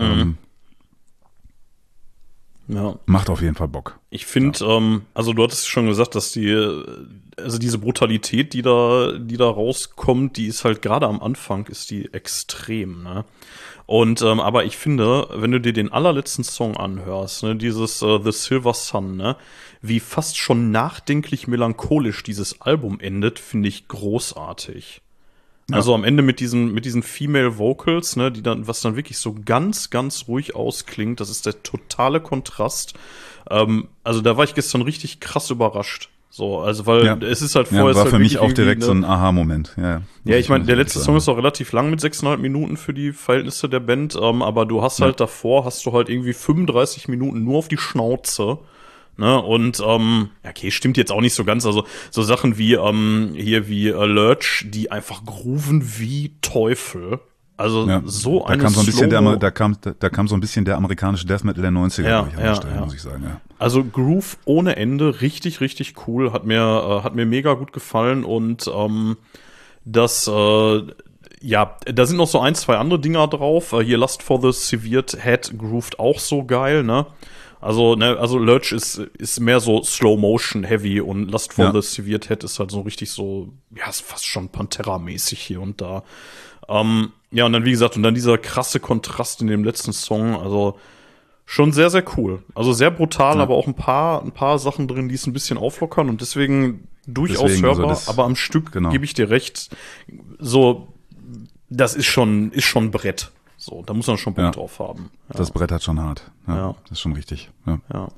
Macht auf jeden Fall Bock. Ich finde, also du hattest schon gesagt, dass diese Brutalität, die da rauskommt, die ist halt gerade am Anfang, ist die extrem, ne? Und, aber ich finde, wenn du dir den allerletzten Song anhörst, ne, dieses The Silver Sun, ne, wie fast schon nachdenklich melancholisch dieses Album endet, finde ich großartig. Ja. Also am Ende mit diesen Female Vocals, ne, was dann wirklich so ganz, ganz ruhig ausklingt, das ist der totale Kontrast. Also da war ich gestern richtig krass überrascht. So, also weil es ist halt vorher. War halt für mich auch direkt so ein Aha-Moment. Ja, ich meine, der letzte Song ist auch relativ lang mit 6,5 Minuten für die Verhältnisse der Band, aber du hast halt davor, hast du halt irgendwie 35 Minuten nur auf die Schnauze. Ne, und okay, stimmt jetzt auch nicht so ganz. Also so Sachen wie wie Lurch, die einfach grooven wie Teufel. Also so eine da kam so ein bisschen der amerikanische Death Metal der 90er, muss ich sagen. Ja. Also Groove ohne Ende, richtig, richtig cool. Hat mir mega gut gefallen und da sind noch so 1, 2 andere Dinger drauf. Hier Lust for the Severed Head grooved auch so geil, ne? Also Lurch ist mehr so Slow-Motion Heavy und Lust for the Severed Head ist halt so richtig so, ist fast schon Pantera-mäßig hier und da. Und dann, wie gesagt, dieser krasse Kontrast in dem letzten Song, also schon sehr, sehr cool. Also sehr brutal, aber auch ein paar Sachen drin, die es ein bisschen auflockern und deswegen durchaus hörbar, aber am Stück gebe ich dir recht, so, das ist schon Brett. So, da muss man schon Bock drauf haben. Ja. Das Brett hat schon hart. Ja. Das ist schon richtig. Ja.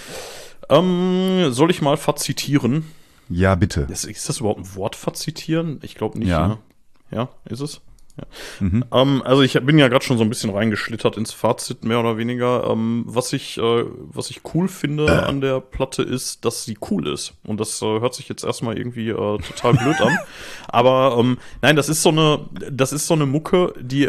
Soll ich mal fazitieren? Ja, bitte. Ist das überhaupt ein Wort, fazitieren? Ich glaube nicht. Ja. Ne? Ja, ist es? Ja. Also ich bin ja gerade schon so ein bisschen reingeschlittert ins Fazit, mehr oder weniger. Was ich cool finde an der Platte ist, dass sie cool ist. Und das hört sich jetzt erstmal irgendwie total blöd an. Aber nein, das ist so eine Mucke, die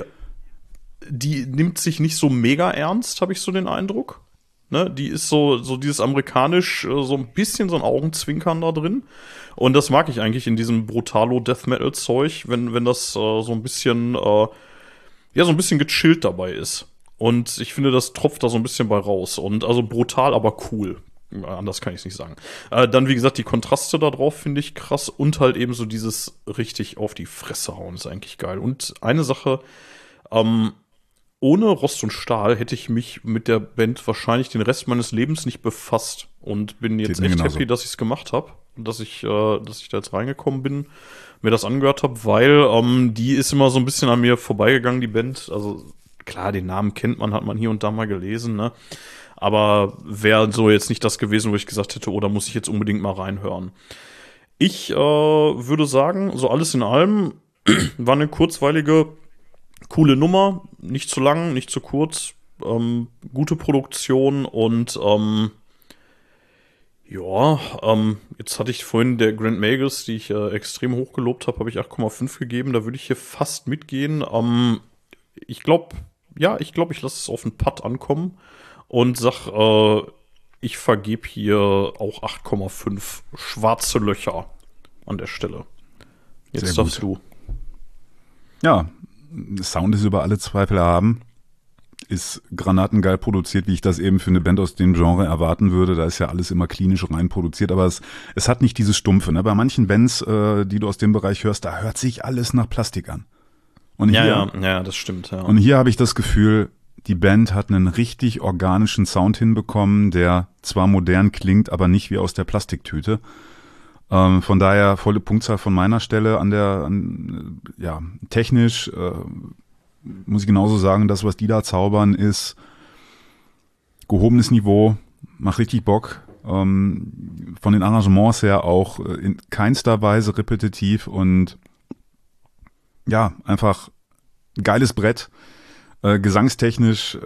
nimmt sich nicht so mega ernst, habe ich so den Eindruck. Ne? Die ist so dieses amerikanisch, so ein bisschen so ein Augenzwinkern da drin. Und das mag ich eigentlich in diesem Brutalo-Death-Metal-Zeug, wenn das so ein bisschen gechillt dabei ist. Und ich finde, das tropft da so ein bisschen bei raus. Und also brutal, aber cool. Anders kann ich es nicht sagen. Dann, wie gesagt, die Kontraste da drauf finde ich krass. Und halt eben so dieses richtig auf die Fresse hauen ist eigentlich geil. Und eine Sache, ohne Rost und Stahl hätte ich mich mit der Band wahrscheinlich den Rest meines Lebens nicht befasst und bin jetzt echt happy, dass ich es gemacht habe und dass ich da jetzt reingekommen bin mir das angehört habe, weil die ist immer so ein bisschen an mir vorbeigegangen, die Band. Also klar, den Namen kennt man, hat man hier und da mal gelesen, ne? Aber wäre so jetzt nicht das gewesen, wo ich gesagt hätte, oh, da muss ich jetzt unbedingt mal reinhören. Ich würde sagen, so alles in allem war eine kurzweilige, coole Nummer. Nicht zu lang, nicht zu kurz. Gute Produktion und jetzt hatte ich vorhin der Grand Magus, die ich extrem hoch gelobt habe ich 8,5 gegeben. Da würde ich hier fast mitgehen. Ich glaube, ich lasse es auf einen Putt ankommen und sag, ich vergebe hier auch 8,5 schwarze Löcher an der Stelle. Jetzt darfst du. Ja, Sound ist über alle Zweifel erhaben. Ist granatengeil produziert, wie ich das eben für eine Band aus dem Genre erwarten würde. Da ist ja alles immer klinisch rein produziert, aber es hat nicht dieses Stumpfe. Ne? Bei manchen Bands, die du aus dem Bereich hörst, da hört sich alles nach Plastik an. Und ja, das stimmt. Ja. Und hier habe ich das Gefühl, die Band hat einen richtig organischen Sound hinbekommen, der zwar modern klingt, aber nicht wie aus der Plastiktüte. Von daher volle Punktzahl von meiner Stelle technisch muss ich genauso sagen, das, was die da zaubern, ist gehobenes Niveau, macht richtig Bock. Von den Arrangements her auch in keinster Weise repetitiv und ja, einfach geiles Brett. Gesangstechnisch,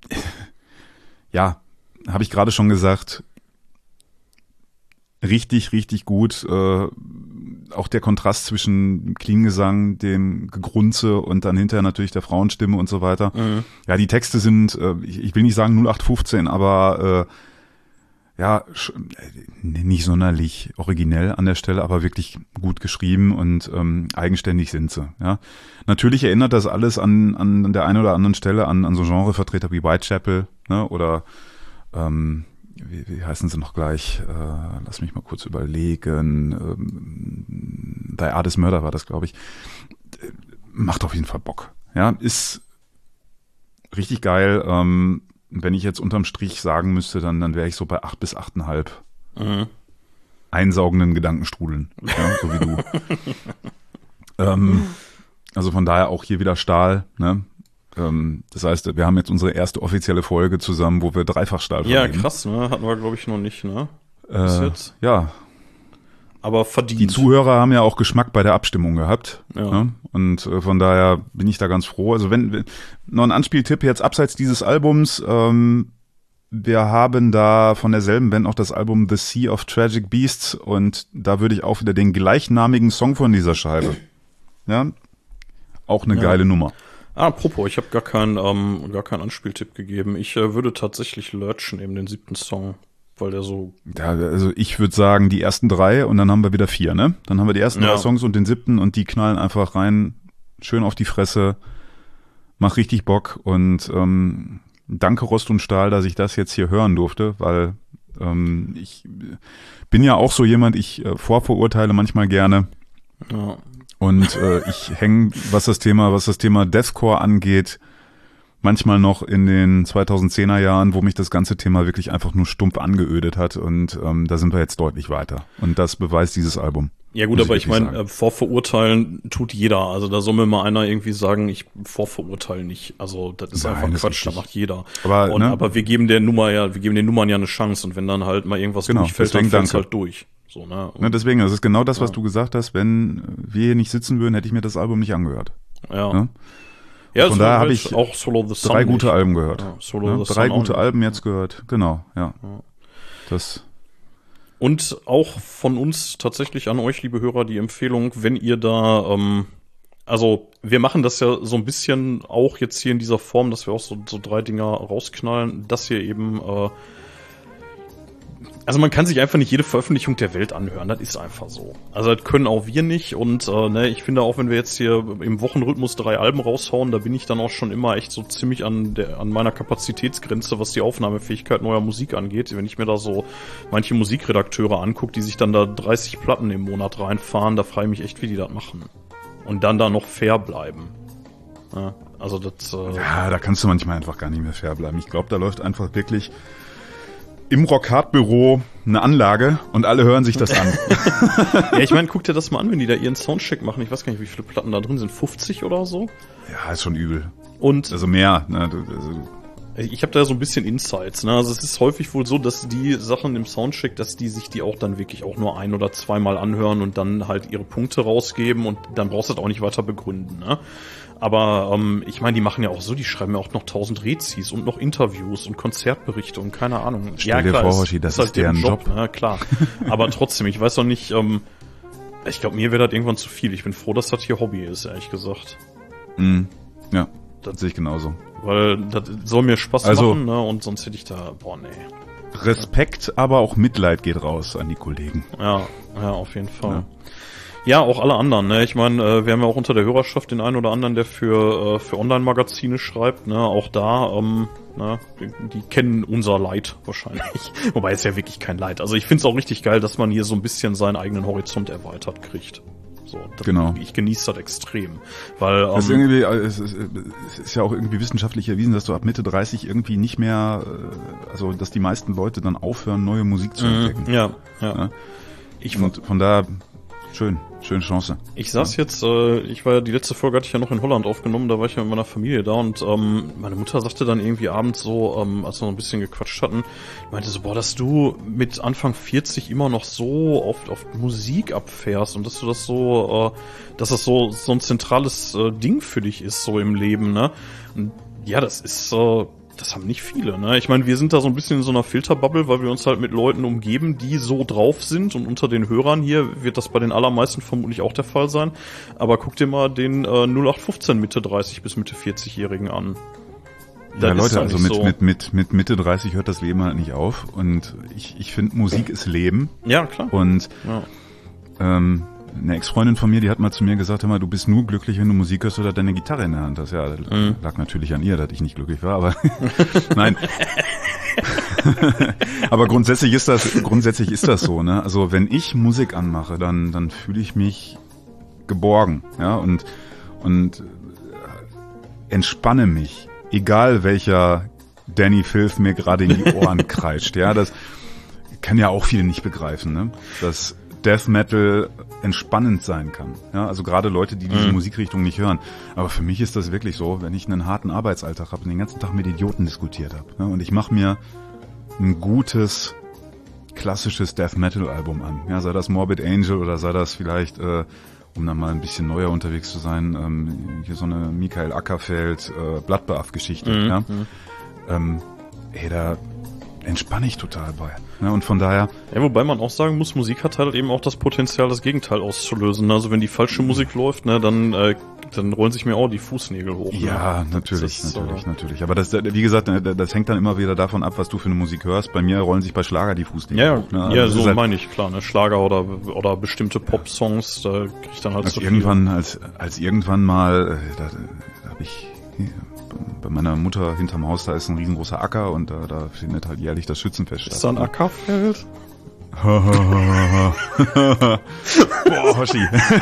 habe ich gerade schon gesagt, richtig, richtig gut. Auch der Kontrast zwischen Clean-Gesang, dem Gegrunze und dann hinterher natürlich der Frauenstimme und so weiter. Mhm. Ja, die Texte sind, ich will nicht sagen 0815, aber nicht sonderlich originell an der Stelle, aber wirklich gut geschrieben und eigenständig sind sie. Ja, natürlich erinnert das alles an der einen oder anderen Stelle an so Genrevertreter wie Whitechapel, ne, oder wie heißen sie noch gleich? Lass mich mal kurz überlegen. The Artist Murder war das, glaube ich. Macht auf jeden Fall Bock. Ja, ist richtig geil. Wenn ich jetzt unterm Strich sagen müsste, dann wäre ich so bei 8 bis 8,5. Mhm. Einsaugenden Gedankenstrudeln. Ja, so wie du. Also von daher auch hier wieder Stahl, ne? Das heißt, wir haben jetzt unsere erste offizielle Folge zusammen, wo wir Dreifachstahl verwenden. Ja, krass, ne? Hatten wir, glaube ich, noch nicht, ne? Bis jetzt. Ja. Aber verdient. Die Zuhörer haben ja auch Geschmack bei der Abstimmung gehabt. Ja. Ne? Und von daher bin ich da ganz froh. Also wenn noch ein Anspieltipp jetzt abseits dieses Albums, wir haben da von derselben Band auch das Album The Sea of Tragic Beasts und da würde ich auch wieder den gleichnamigen Song von dieser Scheibe. Ja. Auch eine geile Nummer. Apropos, ich habe gar keinen Anspieltipp gegeben. Ich würde tatsächlich Lurch nehmen, den 7. Song, weil der so... Ja, also ich würde sagen, die ersten 3 und dann haben wir wieder 4, ne? Dann haben wir die ersten 3 Songs und den 7. und die knallen einfach rein, schön auf die Fresse, macht richtig Bock und danke Rost und Stahl, dass ich das jetzt hier hören durfte, weil ich bin ja auch so jemand, ich vorverurteile manchmal gerne. Ja. Und ich hänge, was das Thema Deathcore angeht, manchmal noch in den 2010er Jahren, wo mich das ganze Thema wirklich einfach nur stumpf angeödet hat. Und da sind wir jetzt deutlich weiter. Und das beweist dieses Album. Ja gut, aber ich meine, vorverurteilen tut jeder. Also da soll mir mal einer irgendwie sagen, ich vorverurteile nicht. Also das ist einfach Quatsch, das macht jeder. Aber wir geben den Nummern ja eine Chance. Und wenn dann halt mal irgendwas durchfällt, dann fällt es halt durch. So, ne? Deswegen, das ist genau das, was du gesagt hast. Wenn wir hier nicht sitzen würden, hätte ich mir das Album nicht angehört. Ja. Ne? Ja, von daher habe ich auch Solo the Sun 3 gute Alben gehört. Ja, Solo the 3 Sun gute Alben jetzt gehört. Genau, ja. Und auch von uns tatsächlich an euch, liebe Hörer, die Empfehlung, wenn ihr da, also wir machen das ja so ein bisschen auch jetzt hier in dieser Form, dass wir auch so 3 Dinger rausknallen, dass ihr eben also man kann sich einfach nicht jede Veröffentlichung der Welt anhören, das ist einfach so. Also das können auch wir nicht und ich finde auch, wenn wir jetzt hier im Wochenrhythmus 3 Alben raushauen, da bin ich dann auch schon immer echt so ziemlich an meiner Kapazitätsgrenze, was die Aufnahmefähigkeit neuer Musik angeht. Wenn ich mir da so manche Musikredakteure angucke, die sich dann da 30 Platten im Monat reinfahren, da frage ich mich echt, wie die das machen. Und dann da noch fair bleiben. Ja, also das... ja, da kannst du manchmal einfach gar nicht mehr fair bleiben. Ich glaube, da läuft einfach wirklich... im Rockhard-Büro eine Anlage und alle hören sich das an. Ja, ich meine, guck dir das mal an, wenn die da ihren Soundcheck machen. Ich weiß gar nicht, wie viele Platten da drin sind. 50 oder so? Ja, ist schon übel. Und also mehr. Ne? Ich habe da so ein bisschen Insights. Ne? Also es ist häufig wohl so, dass die Sachen im Soundcheck, dass die sich die auch dann wirklich auch nur ein- oder zweimal anhören und dann halt ihre Punkte rausgeben und dann brauchst du das auch nicht weiter begründen. Ne? Aber ich meine, die machen ja auch so, die schreiben ja auch noch 1000 Rezis und noch Interviews und Konzertberichte und keine Ahnung. Stell dir vor, Hoshi, das ist deren Job. Ne? Klar. Aber trotzdem, ich weiß noch nicht, ich glaube, mir wäre das irgendwann zu viel. Ich bin froh, dass das hier Hobby ist, ehrlich gesagt. Ja, das sehe ich genauso. Weil das soll mir Spaß machen, ne? Und sonst hätte ich da, nee. Respekt, aber auch Mitleid geht raus an die Kollegen. Ja, auf jeden Fall. Ja, auch alle anderen, ne? Ich meine, wir haben ja auch unter der Hörerschaft den einen oder anderen, der für Online-Magazine schreibt, ne? Auch da, ne? Die kennen unser Leid wahrscheinlich. Wobei es ja wirklich kein Leid. Also ich finde es auch richtig geil, dass man hier so ein bisschen seinen eigenen Horizont erweitert kriegt. So, genau. Ich genieße das extrem. Weil, das ist irgendwie, es ist ja auch irgendwie wissenschaftlich erwiesen, dass du ab Mitte 30 irgendwie nicht mehr, also dass die meisten Leute dann aufhören, neue Musik zu entdecken. Ja. Und von da schöne Chance. Ich saß jetzt, die letzte Folge hatte ich ja noch in Holland aufgenommen, da war ich ja mit meiner Familie da und meine Mutter sagte dann irgendwie abends so, als wir noch ein bisschen gequatscht hatten, meinte so, dass du mit Anfang 40 immer noch so oft auf Musik abfährst und dass du das so, dass das so ein zentrales Ding für dich ist, so im Leben, ne? Und ja, das ist das haben nicht viele, ne? Ich meine, wir sind da so ein bisschen in so einer Filterbubble, weil wir uns halt mit Leuten umgeben, die so drauf sind und unter den Hörern hier wird das bei den allermeisten vermutlich auch der Fall sein. Aber guck dir mal den 0815 Mitte 30 bis Mitte 40-Jährigen an. Ja, Leute, also mit Mitte 30 hört das Leben halt nicht auf und ich finde, Musik ist Leben. Ja, klar. Und eine Ex-Freundin von mir, die hat mal zu mir gesagt, hör mal, du bist nur glücklich, wenn du Musik hörst oder deine Gitarre in der Hand hast. Ja, das lag natürlich an ihr, dass ich nicht glücklich war, aber nein. Aber grundsätzlich ist das so, ne? Also wenn ich Musik anmache, dann fühle ich mich geborgen, ja, und entspanne mich, egal welcher Danny Filth mir gerade in die Ohren kreischt, ja, das kann ja auch viele nicht begreifen, ne? Dass Death Metal entspannend sein kann. Ja, also gerade Leute, die diese Musikrichtung nicht hören. Aber für mich ist das wirklich so, wenn ich einen harten Arbeitsalltag habe und den ganzen Tag mit Idioten diskutiert habe, ja, und ich mache mir ein gutes, klassisches Death Metal Album an. Ja, sei das Morbid Angel oder sei das vielleicht, um dann mal ein bisschen neuer unterwegs zu sein, hier so eine Michael Ackerfeld Bloodbath-Geschichte. Da entspanne ich total bei. Ne? Und von daher... Ja, wobei man auch sagen muss, Musik hat halt eben auch das Potenzial, das Gegenteil auszulösen. Also wenn die falsche Musik läuft, ne, dann rollen sich mir auch die Fußnägel hoch. Ja, ne? natürlich. Aber das, wie gesagt, das hängt dann immer wieder davon ab, was du für eine Musik hörst. Bei mir rollen sich bei Schlager die Fußnägel hoch. Ne? Also ja, so halt meine ich, klar. Ne? Schlager oder bestimmte Pop-Songs, da krieg ich dann halt so als irgendwann mal, da habe ich... Bei meiner Mutter hinterm Haus, da ist ein riesengroßer Acker und da findet halt jährlich das Schützenfest statt. Ist da ein Ackerfeld? Boah, Hoshi.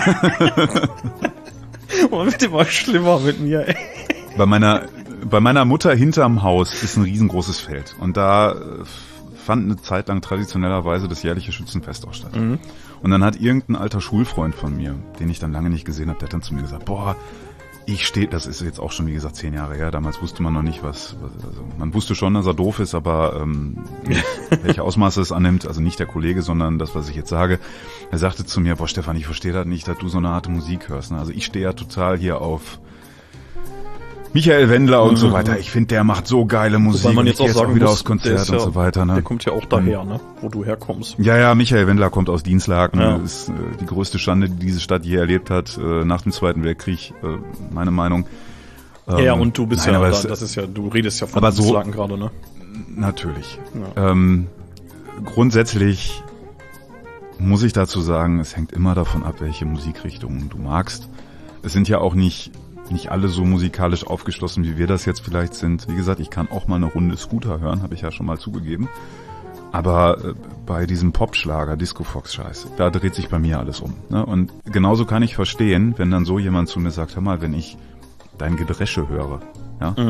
Boah, wird immer schlimmer mit mir, ey. Bei meiner Mutter hinterm Haus ist ein riesengroßes Feld und da fand eine Zeit lang traditionellerweise das jährliche Schützenfest auch statt. Und dann hat irgendein alter Schulfreund von mir, den ich dann lange nicht gesehen habe, der hat dann zu mir gesagt, das ist jetzt auch schon, wie gesagt, 10 Jahre her. Damals wusste man noch nicht, also man wusste schon, dass er doof ist, aber welche Ausmaße es annimmt, also nicht der Kollege, sondern das, was ich jetzt sage. Er sagte zu mir, Stefan, ich verstehe das nicht, dass du so eine harte Musik hörst. Ne? Also ich stehe ja total hier auf Michael Wendler und so weiter. Ich finde, der macht so geile Musik. Weil man jetzt auch sagen wieder muss, aufs Konzert und so weiter. Ne? Der kommt ja auch daher, ne? Wo du herkommst. Ja, Michael Wendler kommt aus Dienstlaken. Ja. Das ist die größte Schande, die diese Stadt je erlebt hat, nach dem Zweiten Weltkrieg, meine Meinung. Ja, und du bist du redest ja von Dienstlaken gerade, ne? Natürlich. Ja. Grundsätzlich muss ich dazu sagen, es hängt immer davon ab, welche Musikrichtungen du magst. Es sind ja auch nicht alle so musikalisch aufgeschlossen, wie wir das jetzt vielleicht sind. Wie gesagt, ich kann auch mal eine Runde Scooter hören, habe ich ja schon mal zugegeben. Aber bei diesem Popschlager, Disco-Fox-Scheiß, da dreht sich bei mir alles um. Ne? Und genauso kann ich verstehen, wenn dann so jemand zu mir sagt, hör mal, wenn ich dein Gedresche höre, ja,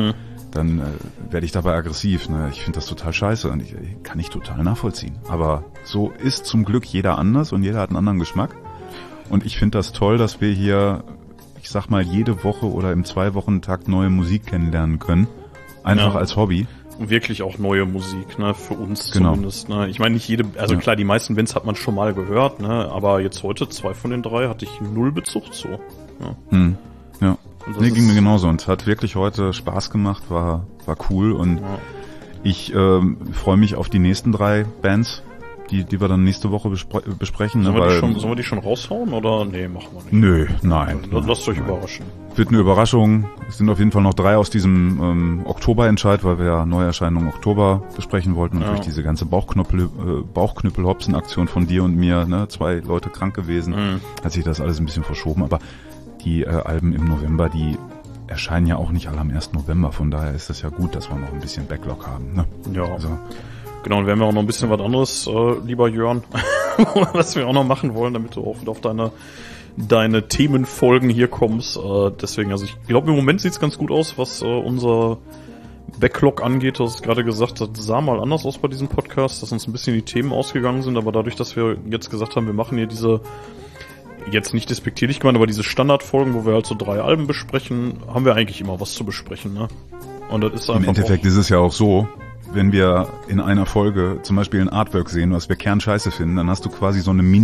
dann werde ich dabei aggressiv. Ne? Ich finde das total scheiße und kann ich total nachvollziehen. Aber so ist zum Glück jeder anders und jeder hat einen anderen Geschmack. Und ich finde das toll, dass wir hier, ich sag mal, jede Woche oder im 2-Wochen-Takt neue Musik kennenlernen können. Einfach als Hobby. Wirklich auch neue Musik, ne, für uns zumindest. Ne. Ich meine, nicht jede, also klar, die meisten Bands hat man schon mal gehört, ne, aber jetzt heute 2 von den 3 hatte ich 0 Bezug zu. Ja. Ja. Nee, ging mir genauso und hat wirklich heute Spaß gemacht, war cool und ich freue mich auf die nächsten 3 Bands, die wir dann nächste Woche besprechen. Sollen wir die schon raushauen oder? Nee, machen wir nicht. Nö, nein. Lasst euch überraschen. Wird eine Überraschung. Es sind auf jeden Fall noch 3 aus diesem Oktober-Entscheid, weil wir ja Neuerscheinungen Oktober besprechen wollten und durch diese ganze Bauchknüppel-Hopsen-Aktion von dir und mir, ne, 2 Leute krank gewesen, hat sich das alles ein bisschen verschoben, aber die Alben im November, die erscheinen ja auch nicht alle am 1. November, von daher ist das ja gut, dass wir noch ein bisschen Backlog haben. Ne? Ja, also. Genau, und wir haben ja auch noch ein bisschen was anderes, lieber Jörn, was wir auch noch machen wollen, damit du auch wieder auf deine Themenfolgen hier kommst. Deswegen, also ich glaube, im Moment sieht's ganz gut aus, was unser Backlog angeht. Du hast gerade gesagt, das sah mal anders aus bei diesem Podcast, dass uns ein bisschen die Themen ausgegangen sind, aber dadurch, dass wir jetzt gesagt haben, wir machen hier diese, jetzt nicht despektierlich gemeint, aber diese Standardfolgen, wo wir halt so 3 Alben besprechen, haben wir eigentlich immer was zu besprechen, ne? Und das ist einfach. Im Endeffekt ist es ja auch so, wenn wir in einer Folge zum Beispiel ein Artwork sehen, was wir kernscheiße finden, dann hast du quasi so eine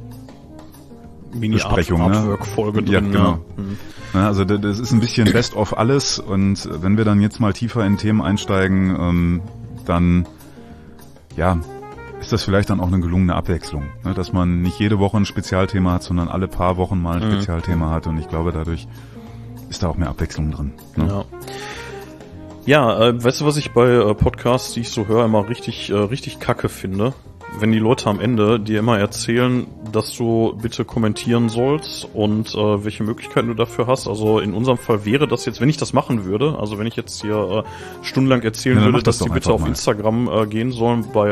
Mini-Besprechung. Artwork-Folge drin. Ja, genau. Ja, also das ist ein bisschen Best of alles und wenn wir dann jetzt mal tiefer in Themen einsteigen, dann ja, ist das vielleicht dann auch eine gelungene Abwechslung, ne? Dass man nicht jede Woche ein Spezialthema hat, sondern alle paar Wochen mal ein Spezialthema hat und ich glaube, dadurch ist da auch mehr Abwechslung drin. Ne? Ja. Ja, weißt du, was ich bei Podcasts, die ich so höre, immer richtig kacke finde? Wenn die Leute am Ende dir immer erzählen, dass du bitte kommentieren sollst und welche Möglichkeiten du dafür hast. Also in unserem Fall wäre das jetzt, wenn ich das machen würde, also wenn ich jetzt hier stundenlang erzählen würde, dass die bitte auf Instagram gehen sollen bei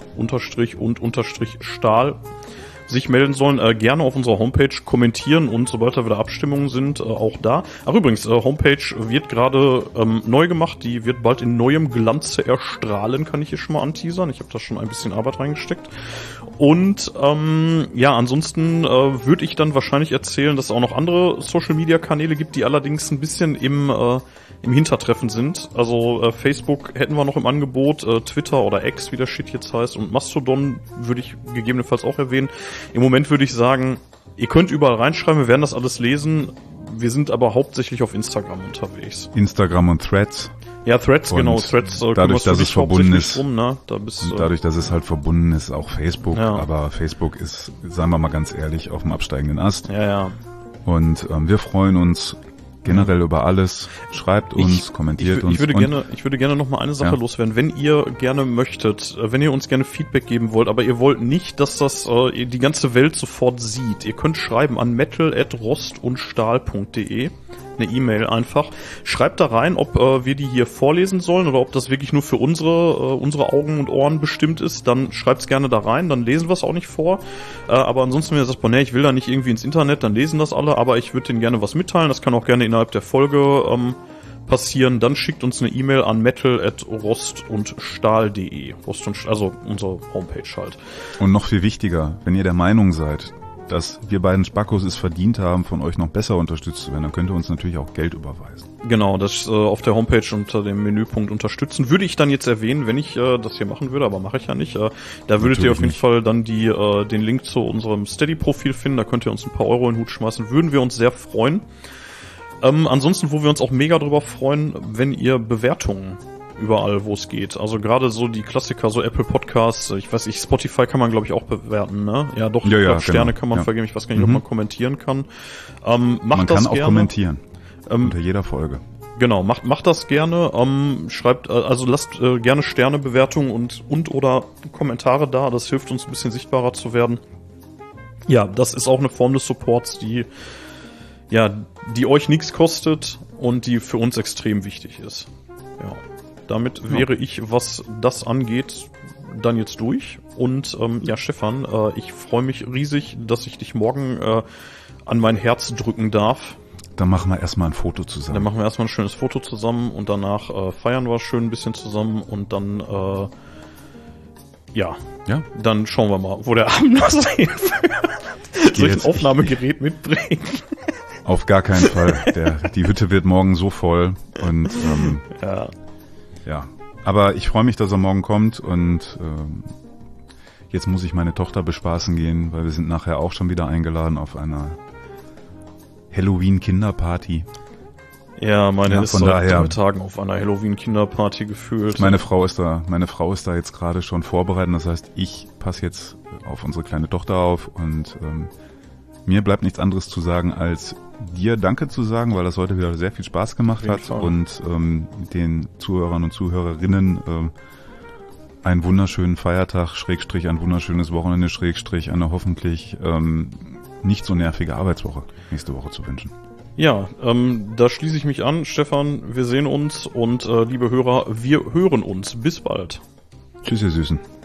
Rost_und_Stahl sich melden sollen, gerne auf unserer Homepage kommentieren und sobald da wieder Abstimmungen sind, auch da. Ach übrigens, Homepage wird gerade neu gemacht, die wird bald in neuem Glanze erstrahlen, kann ich hier schon mal anteasern. Ich habe da schon ein bisschen Arbeit reingesteckt. Und ja, ansonsten würde ich dann wahrscheinlich erzählen, dass es auch noch andere Social-Media-Kanäle gibt, die allerdings ein bisschen im Hintertreffen sind. Also Facebook hätten wir noch im Angebot, Twitter oder X, wie der Shit jetzt heißt, und Mastodon würde ich gegebenenfalls auch erwähnen. Im Moment würde ich sagen, ihr könnt überall reinschreiben, wir werden das alles lesen. Wir sind aber hauptsächlich auf Instagram unterwegs. Instagram und Threads. Ja, Threads, und genau. Threads dadurch, dass es verbunden ist. Ne? Dadurch, dass es halt verbunden ist, auch Facebook. Ja. Aber Facebook ist, sagen wir mal ganz ehrlich, auf dem absteigenden Ast. Ja, ja. Und wir freuen uns generell über alles. Schreibt uns, kommentiert uns. Ich würde gerne noch mal eine Sache loswerden. Wenn ihr gerne möchtet, wenn ihr uns gerne Feedback geben wollt, aber ihr wollt nicht, dass das die ganze Welt sofort sieht, ihr könnt schreiben an metal@rostundstahl.de. Eine E-Mail einfach. Schreibt da rein, ob wir die hier vorlesen sollen oder ob das wirklich nur für unsere Augen und Ohren bestimmt ist. Dann schreibt's gerne da rein, dann lesen wir es auch nicht vor. Aber ansonsten, wenn ihr sagt, ich will da nicht irgendwie ins Internet, dann lesen das alle, aber ich würde denen gerne was mitteilen. Das kann auch gerne innerhalb der Folge passieren. Dann schickt uns eine E-Mail an metal@rostundstahl.de. Also unsere Homepage halt. Und noch viel wichtiger, wenn ihr der Meinung seid, dass wir beiden Spackos es verdient haben, von euch noch besser unterstützt zu werden, dann könnt ihr uns natürlich auch Geld überweisen. Genau, das auf der Homepage unter dem Menüpunkt unterstützen. Würde ich dann jetzt erwähnen, wenn ich das hier machen würde, aber mache ich ja nicht. Da würdet ihr auf jeden Fall dann den Link zu unserem Steady-Profil finden, da könnt ihr uns ein paar Euro in den Hut schmeißen, würden wir uns sehr freuen. Ansonsten, wo wir uns auch mega drüber freuen, wenn ihr Bewertungen überall, wo es geht. Also gerade so die Klassiker, so Apple Podcasts, ich weiß nicht, Spotify kann man, glaube ich, auch bewerten, ne? Ja, doch, ja, Sterne kann man vergeben, ich weiß gar nicht, ob man kommentieren kann. Man kann auch kommentieren, unter jeder Folge. Genau, macht das gerne, schreibt, also lasst gerne Sternebewertungen und oder Kommentare da, das hilft uns ein bisschen sichtbarer zu werden. Ja, das ist auch eine Form des Supports, die euch nichts kostet und die für uns extrem wichtig ist. Ja. Damit wäre ich, was das angeht, dann jetzt durch. Und Stefan, ich freue mich riesig, dass ich dich morgen an mein Herz drücken darf. Dann machen wir erstmal ein Foto zusammen. Dann machen wir erstmal ein schönes Foto zusammen und danach feiern wir schön ein bisschen zusammen und dann, ja, dann schauen wir mal, wo der Abend noch so hinführt. Soll ich ein Aufnahmegerät mitbringen? Auf gar keinen Fall. Die Hütte wird morgen so voll und ja. Aber ich freue mich, dass er morgen kommt und jetzt muss ich meine Tochter bespaßen gehen, weil wir sind nachher auch schon wieder eingeladen auf einer Halloween-Kinderparty. Ja, meine ist seit 3 Tagen auf einer Halloween-Kinderparty gefühlt. Meine Frau ist da jetzt gerade schon vorbereitet. Das heißt, ich passe jetzt auf unsere kleine Tochter auf und mir bleibt nichts anderes zu sagen, als dir Danke zu sagen, weil das heute wieder sehr viel Spaß gemacht hat und den Zuhörern und Zuhörerinnen einen wunderschönen Feiertag, Schrägstrich, ein wunderschönes Wochenende, Schrägstrich, eine hoffentlich nicht so nervige Arbeitswoche nächste Woche zu wünschen. Ja, da schließe ich mich an. Stefan, wir sehen uns und liebe Hörer, wir hören uns. Bis bald. Tschüss, ihr Süßen.